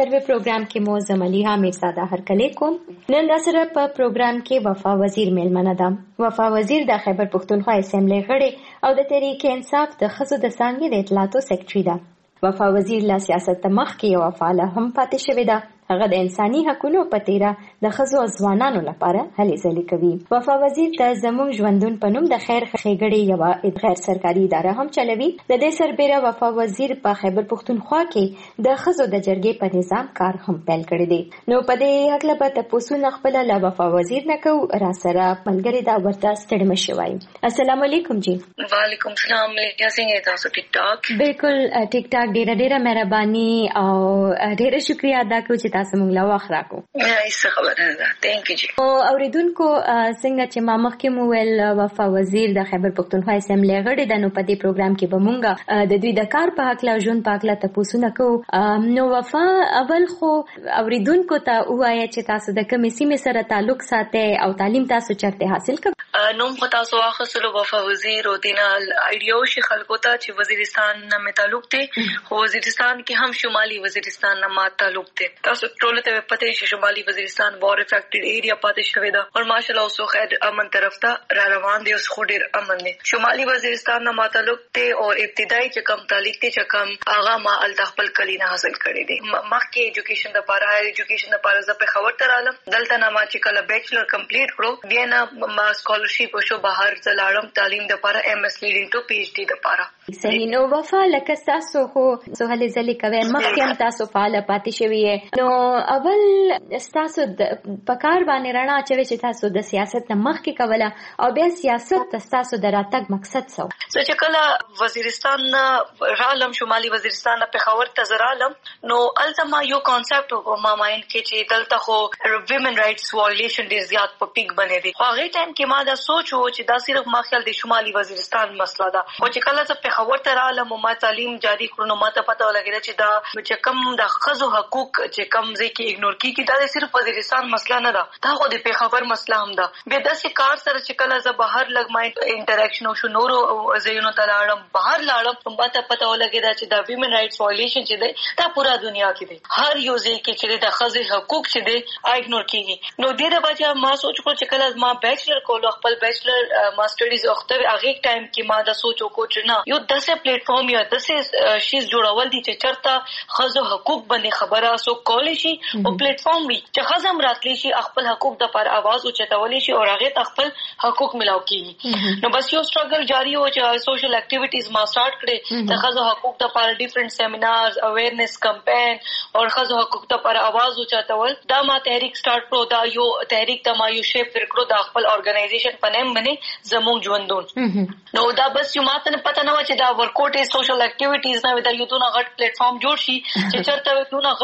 سروې پروګرام کې مو زملیها میرزاده هرکلی کوم. نن سره په پروګرام کې وفا وزیر میلمنه ده. وفا وزیر د خیبر پښتونخوا اسمبلی غړي او د تحریک انصاف د ښځو د څانګې د اطلاعاتو سیکرټري ده. وفا وزیر لا سیاست مخکې یو فعاله هم پاتې شوې ده. هغه د انساني حقوقو په تیره د ښځو او ځوانانو لپاره هلې ځلې کوي. وفا وزیر ته زموږ ژوندون په نوم د خیر ښېګړې یوه غیر سرکاري اداره هم چلوي. د دې سربیره وفا وزیر په خیبر پښتونخوا کې د ښځو د جرګې په نظام کار هم پیل کړی دی. نو په دې هکله به تاسو خپله له وفا وزیر نه کوو. را سره ملګري دا ورته ستړي مشي وایي. السلام علیکم جی. وعلیکم السلام. څنګه تاسو ټیک ټاک؟ بالکل ټیک ټاک. ډیره مهرباني او ډیره شکریا ادا کوم چې تاسو موږ لا وخت راکو. ایسه خبره ده. ثانک یو جی. او اوریدونکو څنګه چې ما مخکې مو ویل وفا وزیر د خیبر پښتونخوا اسمبلی غړي ده. نو په دې پروګرام کې به مونږ د دوی د کار په حق لا ژوند په حق لا تاسو نه کوو. نو وفا اول خو اوریدونکو ته وایي چې تاسو د کومې سیمې سره تعلق ساتئ او تعلیم تاسو چرته حاصل کړئ؟ نوم خو تاسو واخیستلو وفا وزیر او دینا ایډیا شي خلکو ته چې وزیرستان نه مې تعلق دی. خو وزیرستان کې هم شمالي وزیرستان نه ما تعلق دی. تاسو ټول ته پته شي شمالي وزیرستان وار افیکټډ ایریا پاتې شوی ده او ماشاءالله اوس خیر امن طرف ته را روان دي. اوس خو ډیر امن دي. شمالي وزیرستان نه ما تعلق دی او ابتدایي چې کم تعلق دی چې کم هغه ما ال خپل کلی نه حاصل کړی دی. مخکې ایجوکیشن د لپاره هایر ایجوکیشن د لپاره زه په خبر تر عالم دلته نه ما چې کله بیچلر کمپلیټ کړو بیا نه ما سکالرشپ شو بهر زلاړم تعلیم د لپاره ایم اس لیډینګ ټو پی ایچ ډی د لپاره. صحیح. نو وفا لکه تاسو خو سوهل زلی کوي مخکې هم تاسو فعال پاتې شوی. نو اول تاسو په کار باندې رڼا اچوي چې تاسو د سیاست نه مخکې کوله او بیا سیاست تاسو د راتګ مقصد څه و؟ زه چې کله وزیرستان رالم شمالي وزیرستان په خبر ته زرالم نو الته ما یو کانسپټ و ما مایند کې چې دلته خو ویمن رائټس وایلیشن ډیر زیات په پیک باندې دي. خو هغه ټایم کې ما دا سوچ و چې دا صرف ما خیال د شمالي وزیرستان مسله ده. خو چې کله زه په خبر ته رالم او ما تعلیم جاری کړو نو ما ته پته ولګېده چې دا چې کم د ښځو حقوق چې کم ځکه اګنور کیږي دا صرف وزیرستان مسله نه ده. دا خو د پیښور مسله هم ده. بیا داسې کار سره چې کله زه بهر لګ ما انټریکشن او شو نورو ځایونو ته لاړم بهر لاړم ما ته پته ولګېده چې دا ویمن رائټس وایلیشن چې دی دا پورا دنیا کې دی. هر یو ځای کې چې د ښځو حقوق چې دی اګنور کیږي. نو دې د وجه ما سوچ کړو چې کله ما بیچلر کولو خپل بیچلر ما سټډیز وخت هغه ټایم کې ما دا سوچ وکړو چې نه یو داسې پلیټ فارم یا داسې شیز جوړول دي چې چرته ښځو حقوق باندې خبره سو کولای شي او پلیټ فارم وي چې ښځه هم راتلی شي خپل حقوق د پر आवाज اوچتولی شي او هغه ته خپل حقوق ملاو کیږي. نو بس یو سټرګل جاری و چې سوشل اکټیویټیز ما سٹارټ کړې د ښځو حقوق د پر ډیفرنٹ سیمینارز اویرنس کمپین او ښځو حقوق د پر आवाज اوچتول دا ما تحریک سٹارټ کړو. دا یو تحریک ته ما یو شیپ ورکړو د خپل اورګنایزیشن په نوم باندې زموږ ژوندون. نو دا بس یو ماته پته نه و چې دا ورکوټ سوشل اکټیویټیز نه دا یو دونه غټ پلیټ فارم جوړ شي چې چرته دونه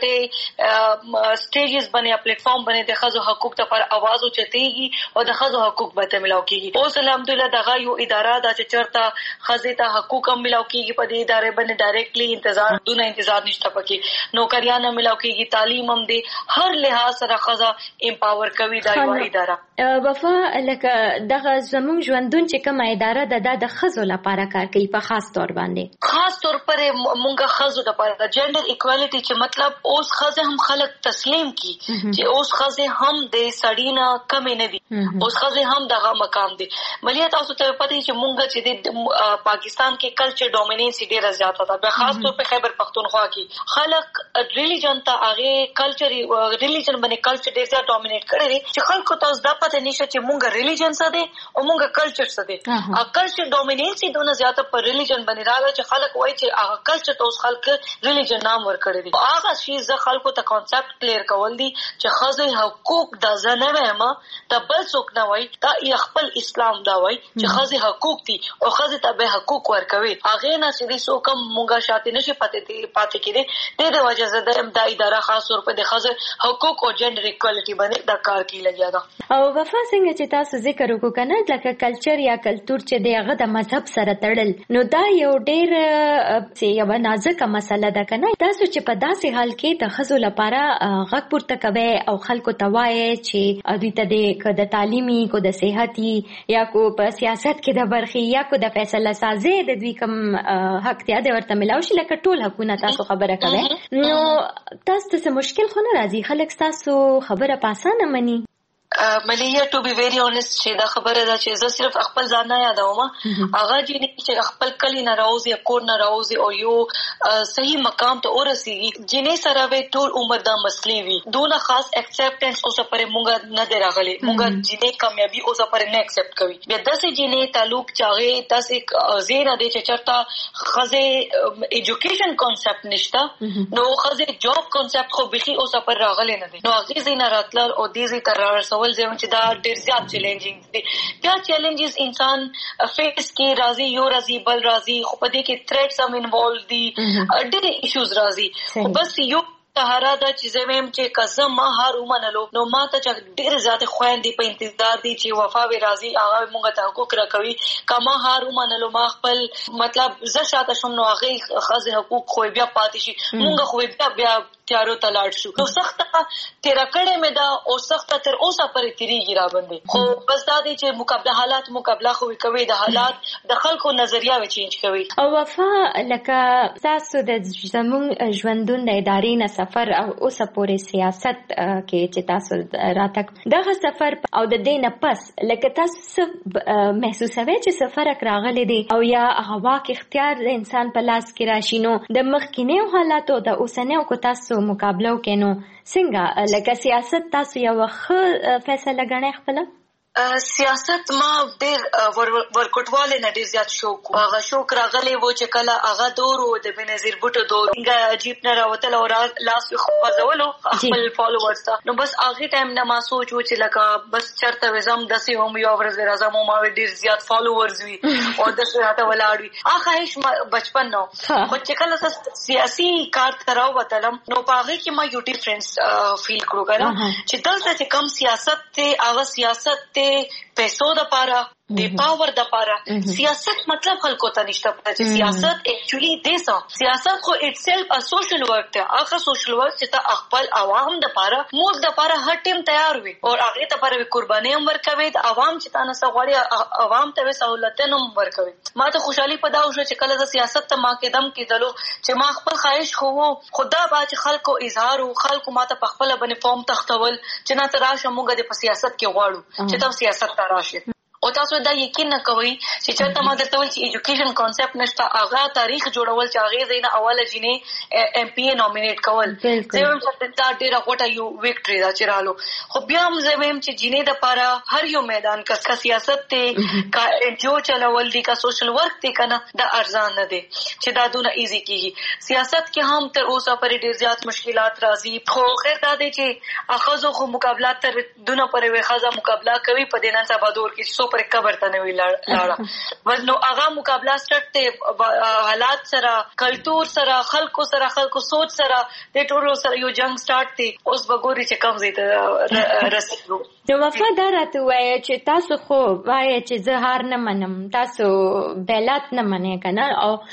غټه سټیجز باندې پلیټ فارم باندې د ښځو حقوق ته پر आवाज اوچتېږي او د ښځو حقوق به ملاو کیږي. اوس الحمدلله دغه یو اداره دا چې چرته ښځې ته حقوق هم ملاو کیږي په دې ادارې باندې ډایرکټلی دونه انتظار نشته پکې. نوکریان هم ملاو کیږي تعلیم هم دی هر لحاظ سره ښځه امپاور کوي دا یو اداره. وفا لکه دغه زموږ ژوندون چې کومه اداره ده د ښځو لپاره کار کوي په خاص تور باندې. خاص طور پر مونږه ښځو لپاره جنډر ایکوالټي چې مطلب اوس ښځې هم خلک تسلیم کی چې اوس ښځې هم د سړی نه کمې نه دي. اوس ښځې هم دغه مقام دي. ملي تاسو ته پته چې مونږ چې د پاکستان کې کلچر ډومیننس ډیره زیاته ده. په خاص طور په خیبر پښتونخوا کې خلک ریلیجن ته هغه کلچر ریلیجن باندې کلچر ډیر زیات ډومینیټ کړی دی چې خلکو ته دا پته نشته چې مونږ ریلیجن څه دی او مونږ کلچر څه دی. کلچر ډومیننس دونه زیاته پر ریلیجن باندې راغلی چې خلک وایي چې هغه کلچر ته اوس خلک ریلیجن نام ورکړی دی. هغه شی زه خلکو ته کانسپټ کلیر کول دي چې ښځې حقوق د زه نه وایم دا بل څوک نه وایي دا خپل اسلام دا وایي چې ښځې حقوق دي او ښځې ته به حقوق ورکوي. هغې نه چې څوک هم مونږه شاته نشي پاتې کېدی. د وجه زه دا اداره خاص طور په د ښځو حقوق او جنډر ایکوالټي باندې دا کار کوي لګیا ده. او وفا څنګه چې تاسو ذکر وکړو کنه لکه کلچر یا کلتور چې دی هغه د مذهب سره تړل نو دا یو ډېر یو نازکه مسله ده کنه. تاسو چې په داسې حال کې د خزو لپاره غږ پورته کوي او خلکو ته وایي چې دوی ته د تعلیمي کو د صحتي یا کو په سیاست کې د برخي یا کو د فیصله سازي د دوی کوم حق ته د ورته ملاوي شي لکه ټول حقونه تاسو خبره کوي نو تاسو ته مشکل خو نه راځي خلک تاسو خبره پاسانه مني ملیا ټو بی ویری اونست چې دا خبره ده چې زه صرف خپل ځان نه یادوم هغه چې خپل کلی نه راوځي کور نه راوځي او یو صحیح مقام ته ورسیږي جنې سره به ټول عمر دا مسلې وي دونه خاص اکسپټنس اوسه پرې مونږ نه دراغلي مونږ جنې کامیابی اوسه پرې نه اکسپټ کوي بیا داسې جنې تعلق چاغه داسې زیره دي چې چرته خزه ایجوکیشن کانسپټ نشته نو خزه جاب کانسپټ خو بخي اوسه پر راغلي نه دي نو هغه زینا راتلل او دې زی تر رسول زم چې دا ډېر زیات چیلنجینګ دي بیا چیلنجز انسان فیس کې راځي یو راځي بل راځي خو په دې کې تھریټس هم انوالو دي ډېر ایشوز راځي خو بس یو طهاره دا چې زمیم چې قسم ما هر ومنلو نو ما ته ډېر زیات خويندې په انتظار دي چې وفا وی راځي هغه موږ ته حقوق راکوي کما هر ومنلو ما خپل مطلب زه شاته شم نو هغه خزه حقوق خو بیا پاتې شي موږ خو بیا تیارو تلاړ شو نو سخت تیر کړه مې دا او سخت تر اوسه پرې تیریږي را باندې خو بس دا دي چې مقابله خو کوي د حالات د خلکو نظریه و چینج کوي او وفا لکه تاسو د زمون ژوندون د ادارې نه سفر او اوسه پورې سیاست کې چې تاسو راتک دغه سفر او د دې نه پس لکه تاسو محسوسوي چې سفر راغلی دی او یا هوا کې اختیار د انسان په لاس کې راشي نو د مخکینیو حالاتو د اوسنیو کو تاسو مقابله وکینو څنګه لکه سیاست تاسو یو ښه فیصله غنئ خپل سیاست ما ډېر ورکوټواله نه ډېر زیات شوق هغه شوق راغلی و چې کله هغه دور و د بنظیر بوټو دور څنګه عجیب نه راوتل او لاس خوځولو خپل فالوورز ته نو بس هغه ټایم نه ما سوچ و چې لکه بس چرته وزم دسي هم یو ورځ راځم ما ډېر زیات فالوورز وي او د سره ولاړ وي هغه هیڅ بچپن نو خو چې کله سیاسي کار تراو وتلم نو هغه کې ما یو ډیفرنس فیل کړو کنه چې دلته چې کم سیاست ته هغه سیاست ته پیسو د پاره د پاور د پاره سیاست مطلب خلکو ته نشته چې سیاست اکچولی دیسه سیاست خو اټسلف ا سوشل ورک ته هغه سوشل ورک چې ته خپل عوام د پاره ملک د پاره هر ټیم تیار وي او هغه ته پاره قرباني هم ورکوي د عوام چې تاسو سغوري عوام ته سہولتونه هم ورکوي ما ته خوشحالي پدا او چې کله د سیاست ته ما قدم کېدلو چې ما خپل خواهش خدا باج خلکو اظهار او خلکو ما ته په خپل باندې فارم تختول چې نه تراشه موږ د سیاست کې غواړو چې تاسو سیاست ته راشئ او تاسو دا یقین نه کوئ چې چرته ما درته وایي چې ایجوکیشن کانسپټ نشته هغه تاریخ جوړول چې هغه زینه اوله جنې ام پی ای نومینیټ کول زموږ چې دا ډیره غوټه یو وکټری دا چرالو خو بیا هم زموږ چې جنې د پاره هر یو میدان کا سیاست ته کا جو چلول دي کا سوشل ورک ته کنه دا ارزان نه دي چې دا دونه ایزی کیږي سیاست کې هم تر اوسه پرې ډیر زیات مشکلات راځي خو خیر دا دي چې اخذو خو مقابله تر دونه پرې وخزه مقابله کوي په دینه سبا دور کې پر قبر ته نه وی لاړه ورنو هغه مقابله ستټ ته حالات سره کلچر سره خلکو سوچ سره د ټولو سره یو جنگ سٹارټ دی اوس بګوري چې کم زیاته رسېږو نو وفادارته وای چې تاسو خو وای چې زه هار نه منم تاسو بیلات نه منې کنه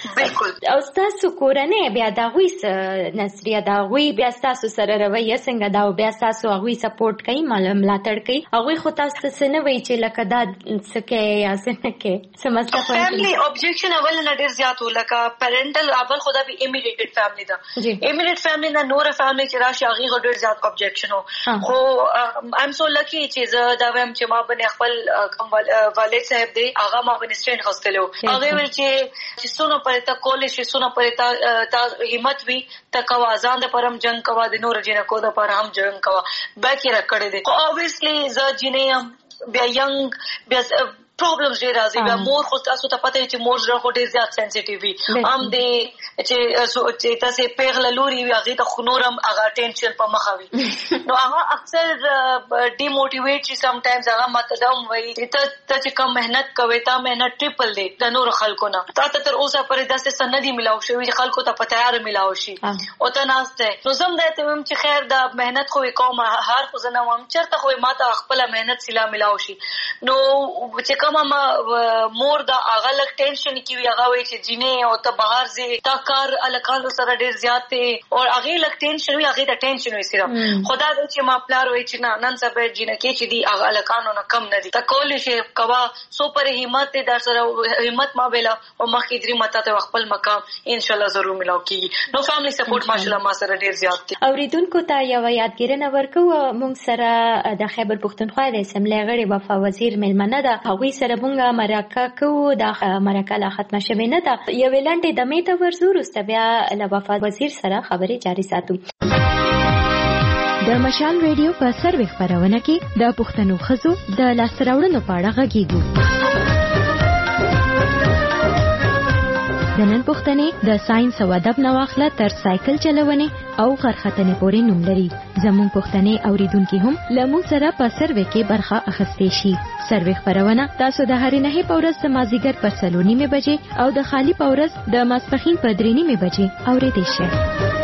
او تاسو کورنۍ بیا دا غوي نظریه دا غوي بیا تاسو سره رویه څنګه دا بیا تاسو غوي سپورټ کوي ملاتړ کوي هغه خو تاسو څه نه وای چې لکه دا سکه یا څنګه سمجھتا کوي فیملی اوبجیکشن اول نه ډیر زیات ولکه پیرنټل اول خدا به ایمیډیټډ فیملی دا ایمیډیټ فیملی نه نور فیملی چې راشي هغه ډیر زیات اوبجیکشن خو آی ایم سو لکی چې زه دا وایم چې ما باندې خپل والد صاحب دی هغه ما باندې سټینډ غوښتلو هغه ول چې سونو پرتا کالج سونو پرتا همت وی تکوا ځان د پرم جنگ کوا د نور جن کو د پر هم جنگ کوا باقي راکړې دي اوبویسلی ز جنې بیا ینګ بیا پرابلمز ډیر راځي بیا مور خو تاسو ته پته چې مور زړه خو ډیر زیات سنسټیو وي هم دې چې تاسو پیغله لوري وي هغه ته خنورم هغه ټینشن په مخه وي نو هغه اکثر ډیموټیویټ شي سم ټایمز هغه متدم وي چې ته کم مهنت کوي تا مهنت ټریپل دی د نور خلکو نه تا ته تر اوسه پرې داسې سندي ملاو شوی چې خلکو ته پته یار ملاو شي او ته ناشته نو زم دته هم چې خیر دا مهنت خو کوم هر خو زنه هم چرته خو ماته خپل مهنت سلا ملاو شي نو چې ما مور دا هغه لک ټینشن کی وی هغه وی چې جینې او ته بهر زی تا کار الکانو سره ډیر زیات ته او هغه لک ټینشن وی هغه ته ټینشن وی صرف خدا دې چې ما پلار وی چې نن سبا جینې کې چې دی هغه الکانو نه کم نه دي تا کول شي کوا سو پر همت در سره همت ما ویلا او مخې درې ماته ته خپل مقام ان شاء الله ضرور ملاو کیږي نو فیملی سپورټ ماشاءالله ما سره ډیر زیات دی اوریدونکو ته یو یادګیرنه ورکو مونږ سره د خیبر پښتونخوا د اسمبلی غړي وفا وزیر ملمنه ده هغه سره مونږه مرکه کوو د مرکه لا ختمه شوه نه ده یو لاندې د میته ورزور است بیا له وفا وزیر سره خبري جاري ساتو د مشال ریډیو په سروي خبرونه کې د پښتنو خزو د لاسراوړنو په اړه غږیږو د نن پښتنې د ساينس او ادب نواخله تر سایکل چلونې او غرختنې پورې نوم لري زموږ پښتنې اوریدونکو هم لمو سره په سروي کې برخه اخیستې شي سروي خبرونه تاسو د هرې نه په ورځ د مازیګر په 3:30 بجې او د خالی په ورځ د ماسپخین په 3:30 بجې اوریدئ شئ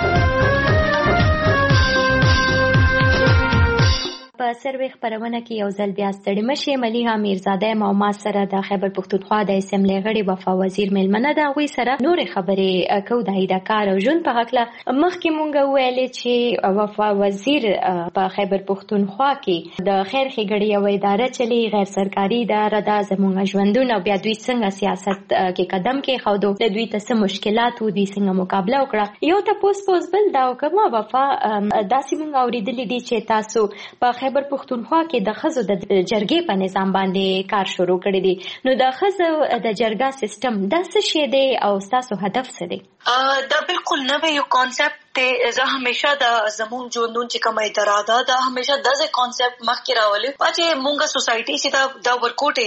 په سروي خبرونه کې یو ځل بیا ستړي مشه مليحه میرزاده او ما سره د خیبر پښتونخوا د اسمبلی غړي وفا وزیر ملمنه دا غوي سره نور خبرې کو د ایدا کار او جون په حق له مخکې مونږ ویلې چې وفا وزیر په خیبر پښتونخوا کې د خیر ښېګړې یو اداره چلی غیر سرکاري اداره د زموږ ژوندون او بیا دوی څنګه سیاست کې قدم کې خودو د دوی ته مشکلات و دي څنګه مقابله وکړه یو ته بل دا وکما وفا داسې مونږ اوریدلې دي چې تاسو په خیبر پښتونخوا کې د خزو د جرګې په نظام باندې کار شروع کړی دی نو د خزو د جرګه سیستم د څه شی دی او تاسو هدف څه دی دا بالکل نوې یو کانسپټ ته زه همیشه د زموږ ژوندون چې کومه اداره ده همیشه دغه کانسپټ مخکې راولي چې مونږه سوسايټي چې دا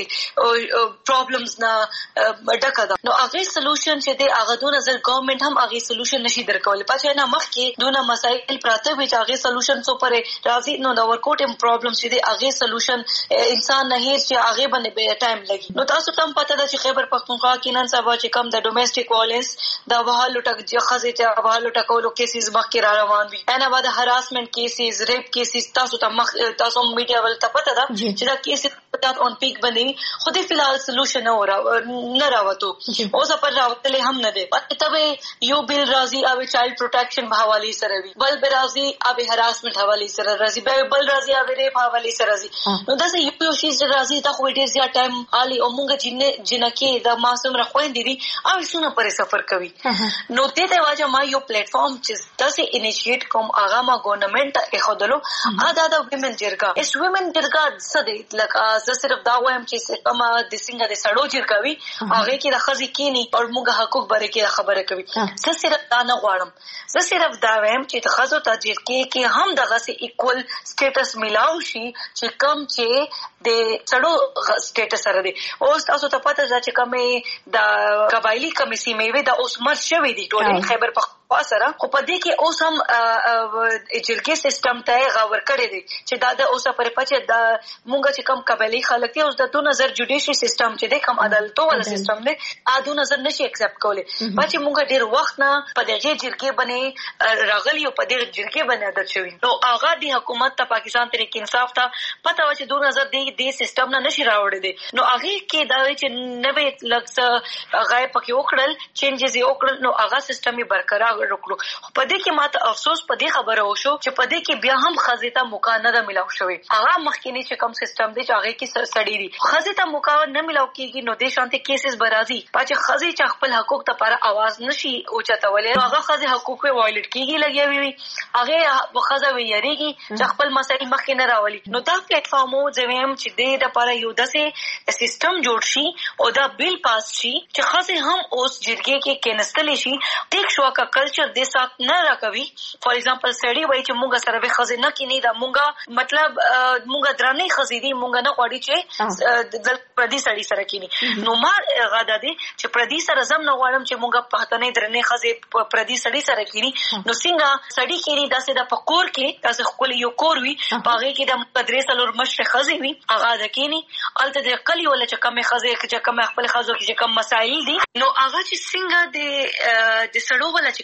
ورکوټه پرابلمز نه ډکه ده نو هغه سولوشن چې دی هغه دونه ځل ګورنمنت هم هغه سولوشن نشي درکول پاتې نه مخکې دونه مسایل پراته وي چې هغه سولوشن څو پرې راځي نو دا ورکوټه پرابلم چې دی هغه سولوشن انسان نه هیڅ چې هغه باندې به ټایم لګي نو تاسو ته پته ده چې خیبر پښتونخوا کې نن سبا چې کم د ډومېسټک وایلنس دا بهالو ټک چې خزې ته بهالو ټکولو کیسز مخکې را روان دي انا بعد هراسمنت کیسز ریپ کیسز تاسو میډیا ول ته پته ده چې دا کیسز پټات اون پیک باندې خو دې فلحال سولوشن نه راوته اوس پر راوتلې هم نه دي پته یو بیل راځي او چایلډ پروټیکشن په حواله سره وي بل به راځي او هراسمنت حواله سره راځي بل راځي او ریپ حواله سره راځي نو دا یو شی راځي ته خو ډیر زیات ټایم علي او مونږ جنکه دا ماسوم راخويندې دي او څونه پر سفر کوي نو دې ته واجه ما یو پلیټ فارم چې تاسو انیشیټ کوم هغه ما ګورنمنت کې خدلو دا د ویمن جرګه اس ویمن جرګه څه دی لکه زه صرف دا وایم چې کومه د څنګه د سړو جرګه وي هغه کې د خزي کینی او موږ حقوق بره کې خبره کوي زه صرف دا نه غواړم زه صرف دا وایم چې د خزو ته جرګه کې هم دغه سي ایکوال سټیټس ملاو شي چې کم چې د سړو سټیټس سره دی اوس تاسو ته پته ده چې کومه د قبایلی کمیسي میوه د اوس مر شوی دی ټول خیبر پختونخوا سره خو په دې کې اوس هم جرګې سیستم ته غور کړی دی چې دا د اوسه پر پچې د مونږ چې کم قبایلی خلک دي اوس د 2000 جوډیشي سیستم چې د کم عدالتو ول سیستم دی ا 2000 نشي ایکسپټ کولای چې مونږ ډیر وخت نه په دغه جرګې باندې راغلی او په دغه جرګې باندې عادت شوی نو هغه د حکومت ته پاکستان تحریک انصاف ته پته و چې 2000 د سیستم نه نشي راوړی دی نو هغه کې دا چې نوې لکه غایب پکې وکړل چینجز یې وکړل نو هغه سیستم یې برقرار وکړو په دې کې ماته افسوس په دې خبره وشو چې په دې کې بیا هم خزیته موقع نه ملاو شوی هغه مخکینی چې کوم سیستم دی چې هغه کې سړی دی خزیته موقع نه ملاو کیږي نو د شانتي کیسز برازي چې خزي چې خپل حقوق ته پر आवाज نشي او چتولې هغه خزي حقوق په وایلیټ کیږي لګي وي هغه خزه ویریږي چې خپل مسایل مخکې نه راولي نو دا پلیټ فارم زویم چې د لپاره یو داسې سیستم جوړ شي او دا بیل پاس شي چې خزي هم اوس جرګې کې کېنستل شي ټیک شو کا کلچر د سات نه راکوي فور ایگزامپل سړی وایي چې مونږ سره به خزي نه کینی دا مونږه مطلب مونږ درنې خزي دي مونږ نه غواړي چې د پردي سړی سره کینی نو ما غاډه دي چې پردي سره زم نه غواړم چې مونږه پښتنې درنې خزي پردي سړی سره کینی نو څنګه سړی کینی داسې د پکور کې داسې خپل یو کور وي باغې کې د مدرسې سلور مشر خزي وي هغه د کینی الته د کلی ولا چې کومه خزي چې کومه خپل خزو کې کوم مسائل دي نو هغه چې څنګه د سړو ولا چې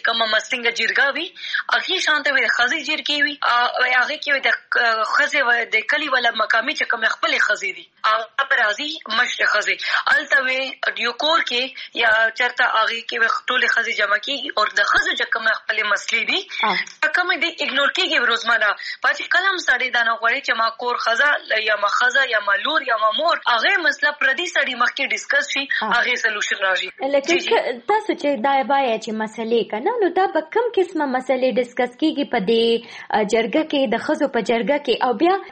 کومه مسنګ جرګه وي اخی شانته وي خزي جرګي وي هغه کې د خزي د کلی ولا مقامي چې کوم خپل خزي دي هغه پر راضي مشر خزي التوي یو کور کې یا چرته هغه کې ټول خزي جمع کیږي او د خزو چې کوم خپل مسلې دي کوم دي اګنور کیږي روزمره پاتې کلم سړی دا نه غواړي چې ما کور خزا یا ما خزا یا ما لور یا ما مور هغه مسله پردي سړی مخکې ډیسکس شي هغه سولوشن راشي لکه تاسو چې دا وایي چې مسلې کنه نو دا به کوم قسمه مسلې ډیسکس کیږي په دې جرګه کې د خزو په جرګه کې او بیا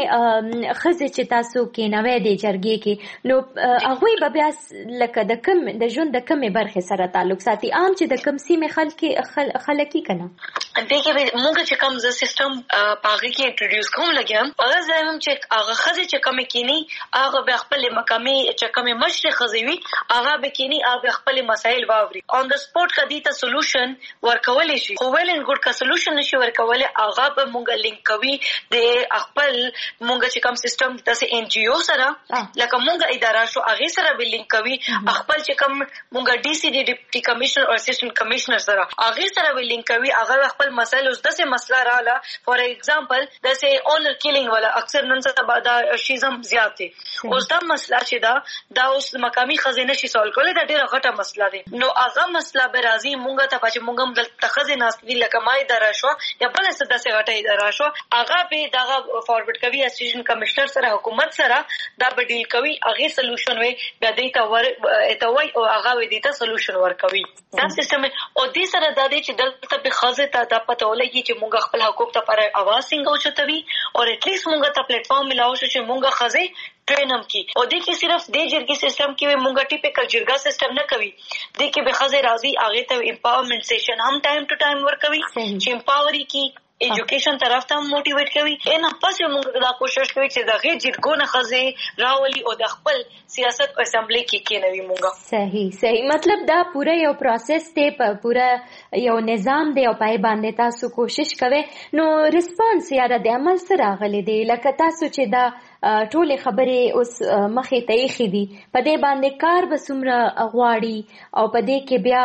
کومه خزه چې تاسو کې نوې دي جرګې کې نو هغه به بیا لکه د کوم د ژوند د کومه برخه سره تعلق ساتي عام چې د کوم سیمه خلکی کنه دغه موږ چې کوم ز سیستم پاغي کې انټروډیوس کوم لګم هغه زموږ چې هغه خزه چې کوم کینی هغه به خپل مقامي چې کوم مشر خزوي هغه به کینی هغه خپل مسائل واوري اون د سپورت کدي ته سولوشن ورکول شي خو ویل ان ګډ کا سولوشن نشي ورکول هغه به موږ لینک کوي د خپل موږ چې کوم سیستم د ان جی او سره لکه موږ اداره شو هغه سره به لینک کوي خپل چې کوم موږ ډي سي ډي ډیپټي کمشنر او اسسټنټ کمشنر سره هغه سره به لینک کوي هغه خپل مسائل اوس دسه مسله رااله فور ایگزامپل دسه اونر کیلینګ ولا اکثر نن سبا دا شیزم زیات دي اوس دا مسله چې دا اوس مقامي خزینه شي سوال کولای دا ډیره غټه مسله ده نو هغه مسله به راځي مونږ ته پچ مونږ هم د خزینه ناس وی لکه مای درا شو یا بل څه دسه غټه اداره شو هغه به دا فارورډ کوي اسسټنټ کمشنر سره حکومت سره دا به ډیل کوي هغه سولوشن وي د دې ته وای او هغه وي د ته سولوشن ورکوي دا سیستم او دې سره د دې چې دلته به خزه ته دا پته ولګي چې مونږ خپل حقوق ته پر اواز څنګه اوچتوي او اټلیست مونږ ته پلیټ فارم ملاو شو چې مونږ خزه ټرینم کی او دې کې صرف دې جرګي سیستم کې مونږ ټیپیکل جرګا سیستم نه کوي دې کې به خزه راضي هغه ته امپاورمنت سیشن هم ټایم ټو ټایم ورکوي چې امپاوري کی ایجوکیشن طرف ته موټیویټ کوي نه پس موږ دا کوشش کوي چې د غیر جرګو نه خزه راولي او د خپل سیاست په اسمبلی کې کېنوي موږ صحیح مطلب دا پوره یو پروسس ته په پوره یو نظام دی او پای باندې تاسو کوشش کوئ نو ریسپانس یا د عمل سره غلي دی لکه تاسو چې دا ټول خبرې اوس مخې ته یې دي په دې باندې کار به څومره غواړي او په دې کې بیا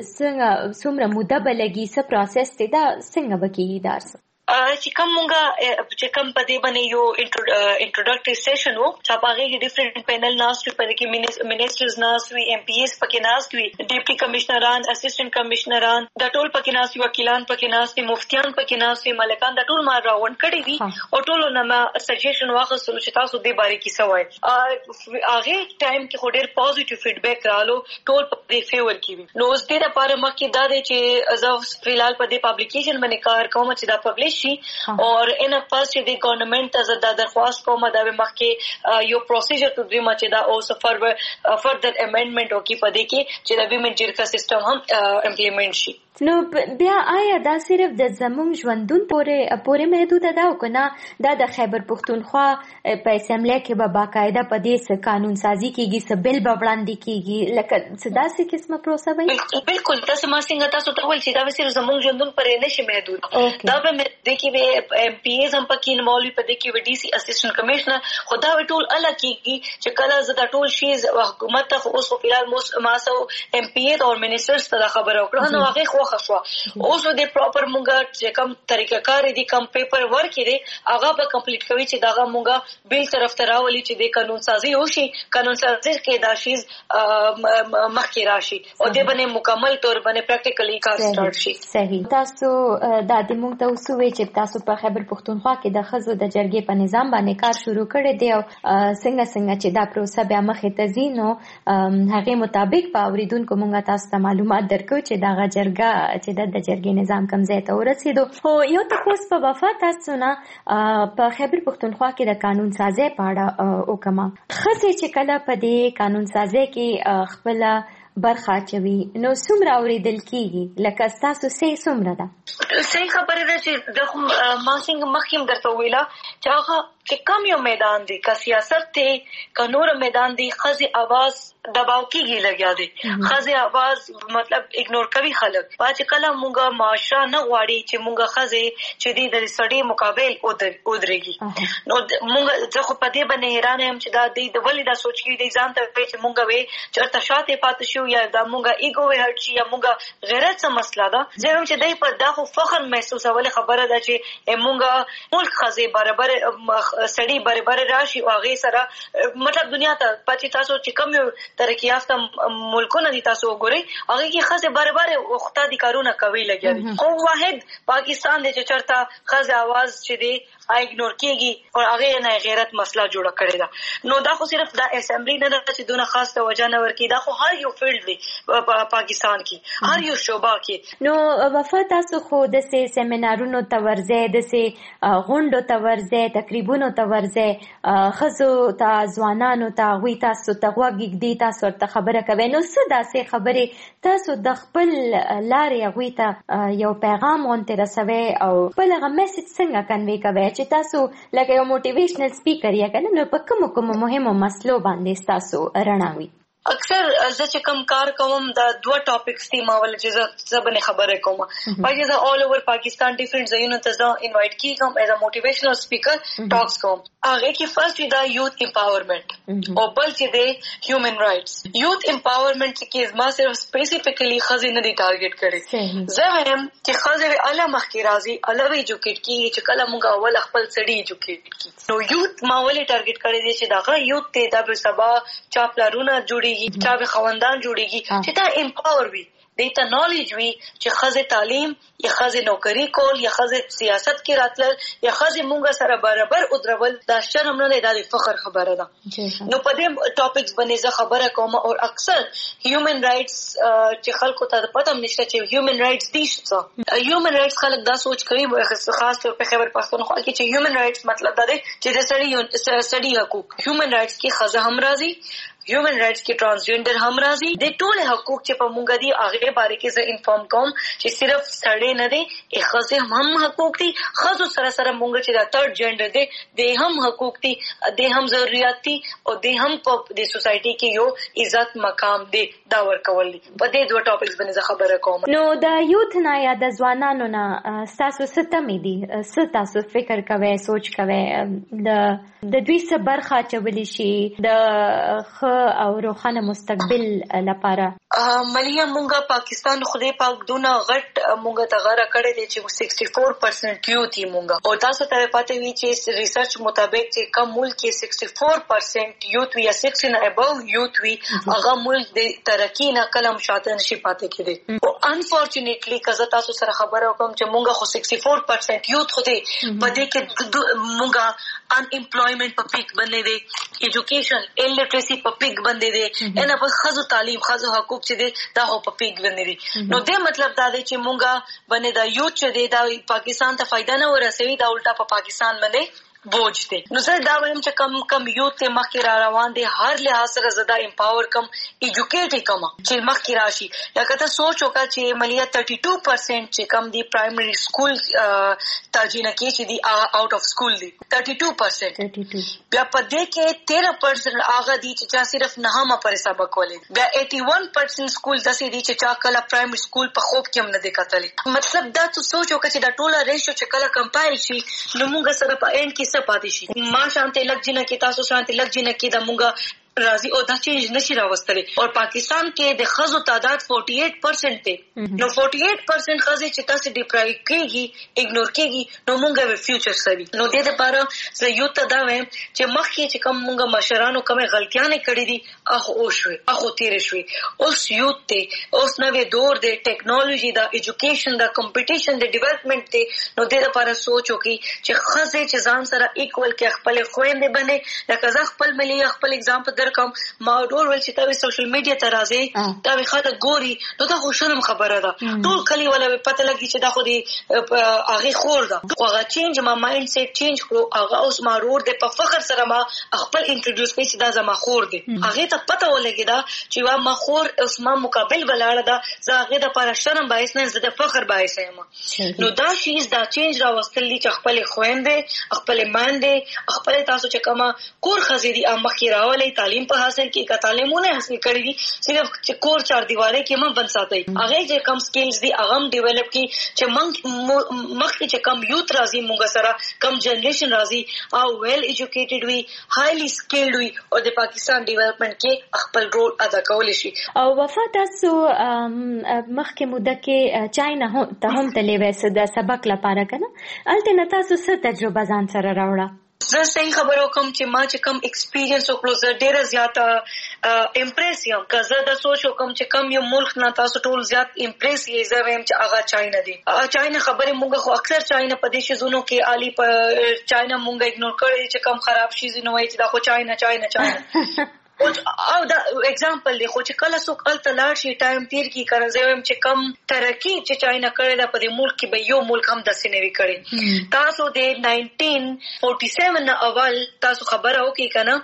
څومره موده به لګي څه پروسس دی دا څنګه به کېږي دا چې کوم مونږه چې کوم په دې باندې یو انټروډکټری سیشن وو چې په هغه کې ډیفرنٹ پینل ناست په دې کې منیسټرز ناست وي ایم پی ایس پکې ناست وي ډیپټي کمشنران اسسټنټ کمشنران د ټول پکې ناست وي وکیلان پکې ناست وي مفتیان پکې ناست وي ملکان د ټول ما راوند کړي دي او ټول نه سجیشن واخیستل چې تاسو دې باره کې څه وایي هغه ټایم کې خو ډېر پوزټیو فیډبیک رالو ټول په دې فیور کې نو اوس دې لپاره مخکې دا دی چې زه فلحال په دې پبلیکیشن باندې کار کوم چې دا پبلش اور ان پاس چې د ګورنمنت ته د درخواست کوم دا به مخکې یو پروسیجر ته دوی مچ دا او فردر امندمنت او کې پدې کې چې د ویمن جرګه سیستم هم امپلیمنٹ شي نو بیا آیا دا صرف د زموږ ژوندون پورې محدود ده او کنه دا د خیبر پښتونخوا په اسمبلی کې به باقاعده په دې قانون سازي کیږي څه بل به وړاندې کیږي لکه څه داسې قسمه پروسه وي بالکل تاسو ما څنګه تاسو ته وایي چې دا صرف زموږ ژوندون پورې نشي محدود دا به د کې به ایم پی ایز هم پکې انوالو په دې کې ډي سي اسسټنټ کمشنر خدا ټول الګ کیږي چې کله زدا ټول شیز حکومت ته اوس په فلحال ماسو ایم پی ایز او منیسټرز ته خبر وکړه نو هغه خو اوس د پراپر مونږه چې کوم طریقه کار دي کوم پیپر ورک دي هغه به کمپلیټ کوي چې داغه مونږه بیل طرف ته راولي چې د قانون سازي وشي قانون سازي کې دا شیز مخکې راشي او د باندې مکمل تور باندې پریکټیکلی کار سٹارټ شي صحیح تاسو د دې مونږ ته وسوي چې تاسو په خیبر پښتونخوا کې د خزو د جرګې په نظام باندې کار شروع کړی دی او څنګه چې دا پروسه بیا مخې ته ځي نو هغه مطابق په اوریدونکو مونږه تاسو ته معلومات درکو چې دا جرګه چې د جرګې نظام کم ځای ته ورسېدو خو یو تاسو په وفا تاسو نه په خیبر پښتونخوا کې د قانون سازي په اړه وکما خاصه چې کله په دې قانون سازي کې خپل برخه چوي نو څومره اوریدل کیږي لکه تاسو څومره ده صحیح خبره ده چې د ما څنګه مخکې درته ویلا چې هغه چې کم یو میدان دی که سیاست دی که نور میدان دی خزي आवाज دباو کیږي لګیا دی خزي आवाज مطلب اګنور کوي خلک باید کله مونږه معاشره نه غواړي چې مونږه خزي چې د سړي مقابل ودرېږي نو مونږ زه خو په دې باندې حیران یم چې دا د ولې دا سوچ کوي د ځان ته چې مونږه وي چرته شاته پاتې شو یا دا مونږه ایګو هرت شي یا مونږه غیرت څه مسله ده زه هم چې دای په دا خو فخر محسوسول خبره ده چې مونږه ملک خزي برابر سړي برابر راشي او هغه سره مطلب دنیا ته پاتې تاسو چې کم یو ترقی یافته ملکونه دي تاسو وګورئ هغه کې خزه برابر وخته دي کارونه کوي لګي خو واحد پاکستان دی چې چرته خزه आवाज چې دی اګنور کیږي او هغه نه غیرت مسله جوړه کړی دا نو دا خو صرف د اسمبلی نه چې دونه خاص توجه نه ورکړي دا خو هر یو فیلډ دی پاکستان کې هر یو شوبه کې نو وفا تاسو خو د سیمینارونو ته ورځي د غونډو ته ورځي تقریبونو ته ورځي خزو ته ځوانانو ته غوي تاسو ته وګږدي تاسو ورته خبره کوي نو څه داسې خبره تاسو د خپل لارې غوي ته یو پیغام اونته رسوي او خپل هغه میسج څنګه کنوي کوي چې تاسو لکه یو موټیویشنل سپیکر یا کنه نو په کوم مهمو مسلو باندې تاسو رڼاوي اکثر زه چې کوم کار کوم دا دوه ټاپکس دي ما ول چې زه باندې خبره کوم پای زه all over پاکستان ډیفرنٹ ځایونو ته زه انوایټ کیږم ایز ا موټیویشنل سپیکر ټاکس کوم هغه کې فرست دا یوث امپاورمنٹ او بل چې دی هیومن رائټس یوث امپاورمنٹ کې ما صرف سپیسیفیکلی خزینه دي ټارګټ کړي زه هم چې خزه اله مخکې راځي اله ایجوکیټ کیږي چې کله موږ اول خپل سړي ایجوکیټ کی نو یوث ما ولې ټارګټ کړي دي چې دا یوث ته د سبا چاپلارونه جوړي چا به خوندان جوړيږي چې دا امپاور وي دیتا نالج وی چې خزه تعلیم یا خزه نوکری کول یا خزه سیاست کې راتل یا خزه مونږ سره برابر او درول دا شرم نه دی د فخر خبره ده نو په دې ټاپکس باندې زه خبره کوم او اکثر هیومن رائټس چې خلکو ته پته نشته چې هیومن رائټس دي څه هیومن رائټس خلک دا سوچ کوي خاص طور په خبر پښتونخوا کې چې هیومن رائټس مطلب دا دی چې د سړي حقوق هیومن رائټس کې خزه هم راځي هیومن رائټس کې ترانسجنډر هم راځي د ټول حقوق چې په مونږ دي هغه باره کې زه انفارم کوم چې صرف سړی نه دی خزه هم حقوق دي خزو سره سره مونږ چې دا تھرد جنډر دی د هم حقوق دي د هم ضرورت دي او د هم په د سوسايټي کې یو عزت مقام دی دا ورکول دي په دې دوه ټاپکس باندې خبره کوم نو د یوث نه یا د ځوانانو نه تاسو ستمې دي تاسو فکر کوئ سوچ کوئ د دوی څه برخه چولې شي د او روښانه مستقبل لپاره ملیا مونږه پاکستان خدای پاک دونه غټ مونږه تغره کړی دی چې 64% یوث یې مونږه او تاسو ته پته وی چې ریسرچ مطابق چې کوم ملک کې 64% یوث وی یا 60 نه ابو یوث وی هغه ملک د ترقی نه کلم شاته نشي پاتې کېدی او انفورچونټلی کزه تاسو سره خبره وکم چې مونږه خو 64% یوث خو دی په دې کې مونږه ان امپلویمنٹ په پیک باندې دی ایجوکیشن الټریسي په پیک باندې دی ان په خزو تعلیم خزو حقوق چې دی دا هو په پیک باندې دی نو دې مطلب دا دی چې مونږه باندې دا یوث چې دی دا پاکستان ته فائدہ نه ورسوي دا الټا په پاکستان باندې بوج دی نو زه دا وایم چې کم یوث ته مخکې را روان دي هر لحاظ سره زدا امپاور کم ایجوکیټ کم چې مخکې راشي لکه ته سوچ وکړه چې ملیا 32% چې کم دی پرایمری سکول تاجینه کې چې دی آوټ اف سکول دی 32% بیا په دې کې 13% هغه دي چې صرف نهمه پر سبق ولې بیا 81% سکول داسې دي چې چا کله پرایمری سکول په خوب کې هم نه دی کتلې مطلب دا ته سوچ وکړه چې دا ټوله ریشو چې کله کمپایل شي نو موږ سره په اند کې پاتې شي ما شانته لګ جنہ کې تاسو شانته لګ جنہ کې د مونږه راضي او دا چینج نشي راوستلې او پاکستان کې د خزو تعداد 48% دی نو 48% خزې چې تاسو ډیپرای کېږي اګنور کېږي نو مونږه به فیوچر سوي نو دې لپاره زه یو ته دا وایم چې مخکې چې کوم مونږه مشرانو کومه غلطیاں کړې دي او شوي او تیر شوي اوس یوت ته اوس نوې دور دی ټیکنالوژي دا ایجوکیشن دا کمپټیشن دا ډیولپمنٹ دی نو دې لپاره سوچ وکړي چې خزې چې ځان سره ایکوال کې خپل خويندې باندې لکه ځ خپل ملي خپل اگزامپل کوم ما ډول ول چې تا سوشل میډیا ته راځي دا به خلک ګوري نو دا خو شرم خبره ده ټول کلی ولا پته لګي چې دا خو دی هغه خور ده هغه چینج ما مایند سیټ چینج کړو هغه اوس ما رور د په فخر سره ما خپل انټروډوس کړي چې دا زما خور دی هغه ته پته ولګي دا چې وا ما خور اوس ما مقابل بلاړه ده زه هغه د پر شرم باعث نه زه د فخر باعث یم نو دا شیز دا چینج راوستل دي چې خپل خويندې خپل ماندې خپل تاسو چې کما کور خزيدي مخکې راولي تعلیم په حاصل کې کا تعلیمونه حاصل کړی دي صرف چې کور چار دیواره کې ما بن ساتي هغه چې کم سکلز دي هغه ډیولپ کی چې مخکې چې کم یوت راځي موږ سره کم جنریشن راځي او ویل ایجوکیټډ وي هایلی سکلډ وي او د پاکستان ډیولپمنٹ کې خپل رول ادا کولی شي او وفا تاسو مخکې موده کې چاینا ته هم تللی وې د سبق لپاره کنه الته تاسو څه تجربه ځان سره راوړه زه صحیح خبرو کوم چې ما چې کم ایکسپیرینس وکړو زه ډیره زیاته امپریس یم که زه د سوچ وکم چې کم یو ملک نه تاسو ټول زیات امپریس یې زه ویم چې هغه چاینا دی چاینا خبرې مونږ خو اکثر چاینا په دې شزونو کې عالی په چاینا مونږ اګنور کړی چې کم خراب شي نه وایي چې دا خو چاینا او دا اگزامپل دی خو چې کله څوک الته لاړ شي ټایم تیر کی کړه زه ویم چې کم ترقی چې چاینا کړی دا په دې ملک کې به یو ملک هم داسې نه وی کړی تاسو د 1947 نه اول تاسو خبره وکړئ کنه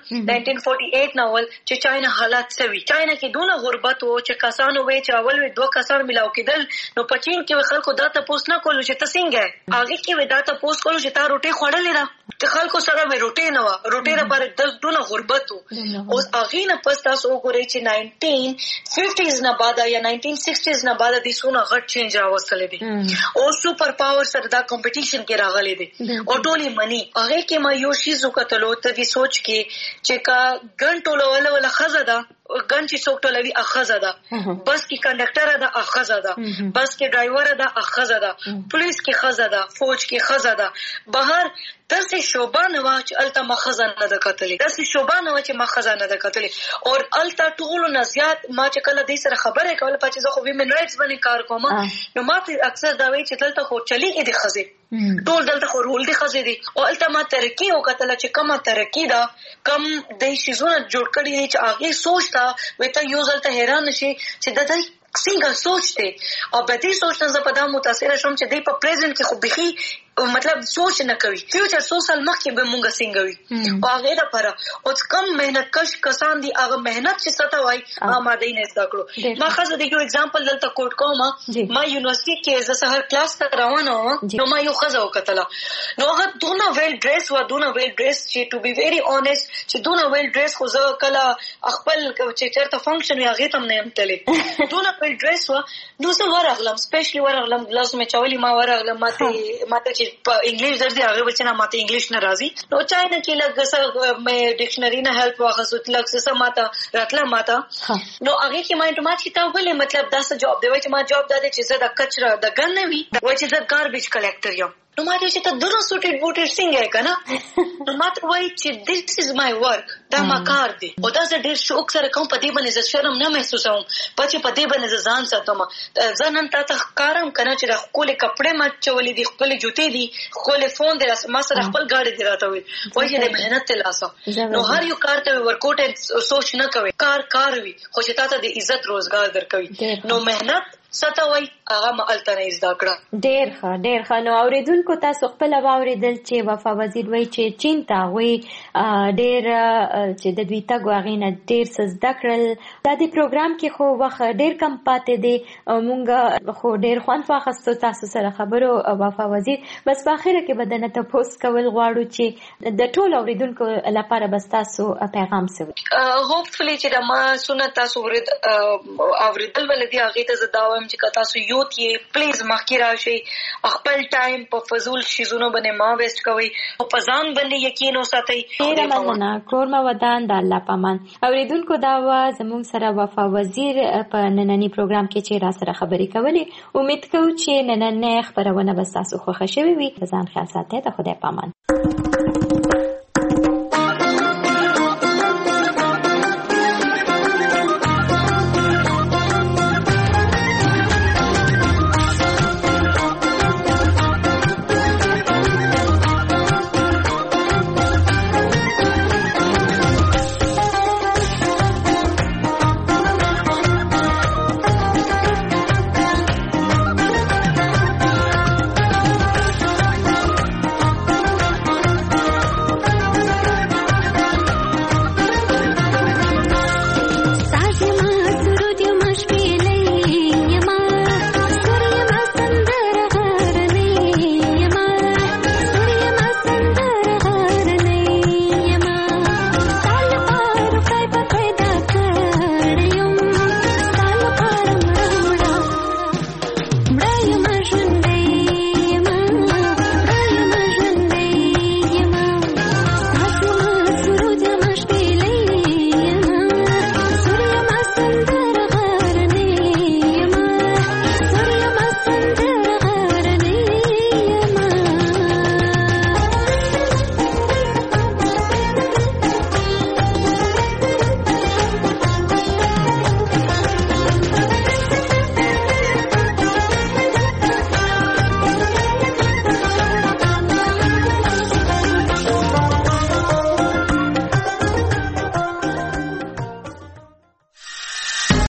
1948 نه اول چې چاینا حالات سوي چاینا کې دونه غربت وو چې کسانو وې چې اول وې دوه کسان ملاو کېدل نو په چین کې خلکو دا تاسو نه کولو چې تاسو څنګه هغه کې وې دا تاسو کولو چې تا روټي خوړلې ده چې خلکو سره وې روټي نه و روټي لپاره د دونه غربت وو اوس هغه نه پس تاسو وګورئ چې 1950s نه بعد یا 1960s نه بعد د سونه غټ چینج راوستل دي او سپر پاور سره دا کمپټیشن کې راغلي دي او ټولي منی هغه کې ما یو شی زوکتلو ته دي سوچ کې چې کا ګنټولو ولا خزه ده ګن چې څوک ټولوي اخزه ده بس کې کنډکټر ده اخزه ده بس کې ډرایور ده اخزه ده پولیس کې خزه ده فوج کې خزه ده بهر داسې شوبه نه وا چې الته مخزه نه ده کتلې داسې شوبه نه وا چې مخزه نه ده کتلې او الته ټول نه زیات ما چې کله دې سره خبرې کوله په چې زه خو ویمن رائټس باندې کار کوم نو ما اکثر دا وایي چې دلته خو چلی دي خزه ټول دلته خو رول دي خزه دي او الته ما ترقی وکړه چې کومه ترقی ده کم د شیزونه جوړ کړی دي چې هغه سوچ وته یو ځل ته حیران شي چې د دې څنګه سوچته او په دې سوچ نه زه په دا متاثر شوم چې د په پریزنت کې خو بخي مطلب سوچ نه کوي فیوچر 100 سال مخکې به مونږ څنګه وي او هغه لپاره او کم مهنت کش کسان دي هغه مهنت چې ستو وای آماده نه زده کړو ما خاصه د یو اگزامپل دلته کوټ کوم ما یونیورسيټي کې زه سهار کلاس ته روانه نو ما یو خزه وکړه نو هغه دونه ویل ډریس و دونه ویل ډریس چې ټو بي ویری اونست چې دونه ویل ډریس خو زه کله خپل چې چرته فنکشن یا غیتم نه امتلې دونه ویل ډریس و نو زه ورغلم سپیشلی ورغلم لازم چاولي ما ورغلم ماته په انګلیش درځي هغه بچنه ماته انګلیش نه راځي نو چاینا کې لږ څه مې ډکشنری نه هیلپ واخصو لږ څه ماته راتله ماته نو هغه کې ما انټرمات کې تا ولې مطلب دا څه جواب دی چې ما جواب داده چې زه د کچره د ګن نه وي وای چې زه ګاربیج کلیکټر یم نو ما دې چې ته دونه سوټډ بوټډ څنګه کنه نو ما ته وای چې this is my work دا ما کار دی او دا زه ډېر شوق سره کوم په دې باندې زه شرم نه محسوسوم پچې په دې باندې ځان ساتم زه نن تاسو کارم کنه چې د خپل کپڑے ما چولې دي خپل جوتې دي خپل فون دې ما سره خپل گاډي دی راته وي وای چې د مهنت ته لاسه نو هر یو کار ته ورکوټ سوچ نه کوي کار وي خو چې تاسو د عزت روزګار درکوي نو مهنت ستوي هغه مالته نه زده کړه ډېر ښه نو اوریدونکو تاسو خپل واوریدل چې وفا وزیر وایي چې چین ته وي ډېر چې د دوی تګ واغینه ډېر څه زده کړل دا د پروګرام کې خو وخت ډېر کم پاتې دی مونږ خو ډېر خوند واخیستو تاسو سره خبرو وفا وزیر بس په اخره کې بدنه ته پوس کول غواړو چې د ټول اوریدونکو لپاره بس تاسو پیغام سوي هوپفلی چې د ما سنت تاسو اوریدل ولدي هغه ته زداوم چې تاسو یوت یې پلیز مخکې راشي خپل ټایم په فضول شیزونو باندې ما ویسټ کوي او په ځان باندې یقین وساتئ ډیره مننه کورما ودان د الله پامان اوریدونکو دا زموږ سره وفا وزیر په نننی پروګرام کې چې را سره خبرې کولې امید کوم چې نننی خبرونه به تاسو خوښ شوي وي ځان خیال ساتئ د خدای پامان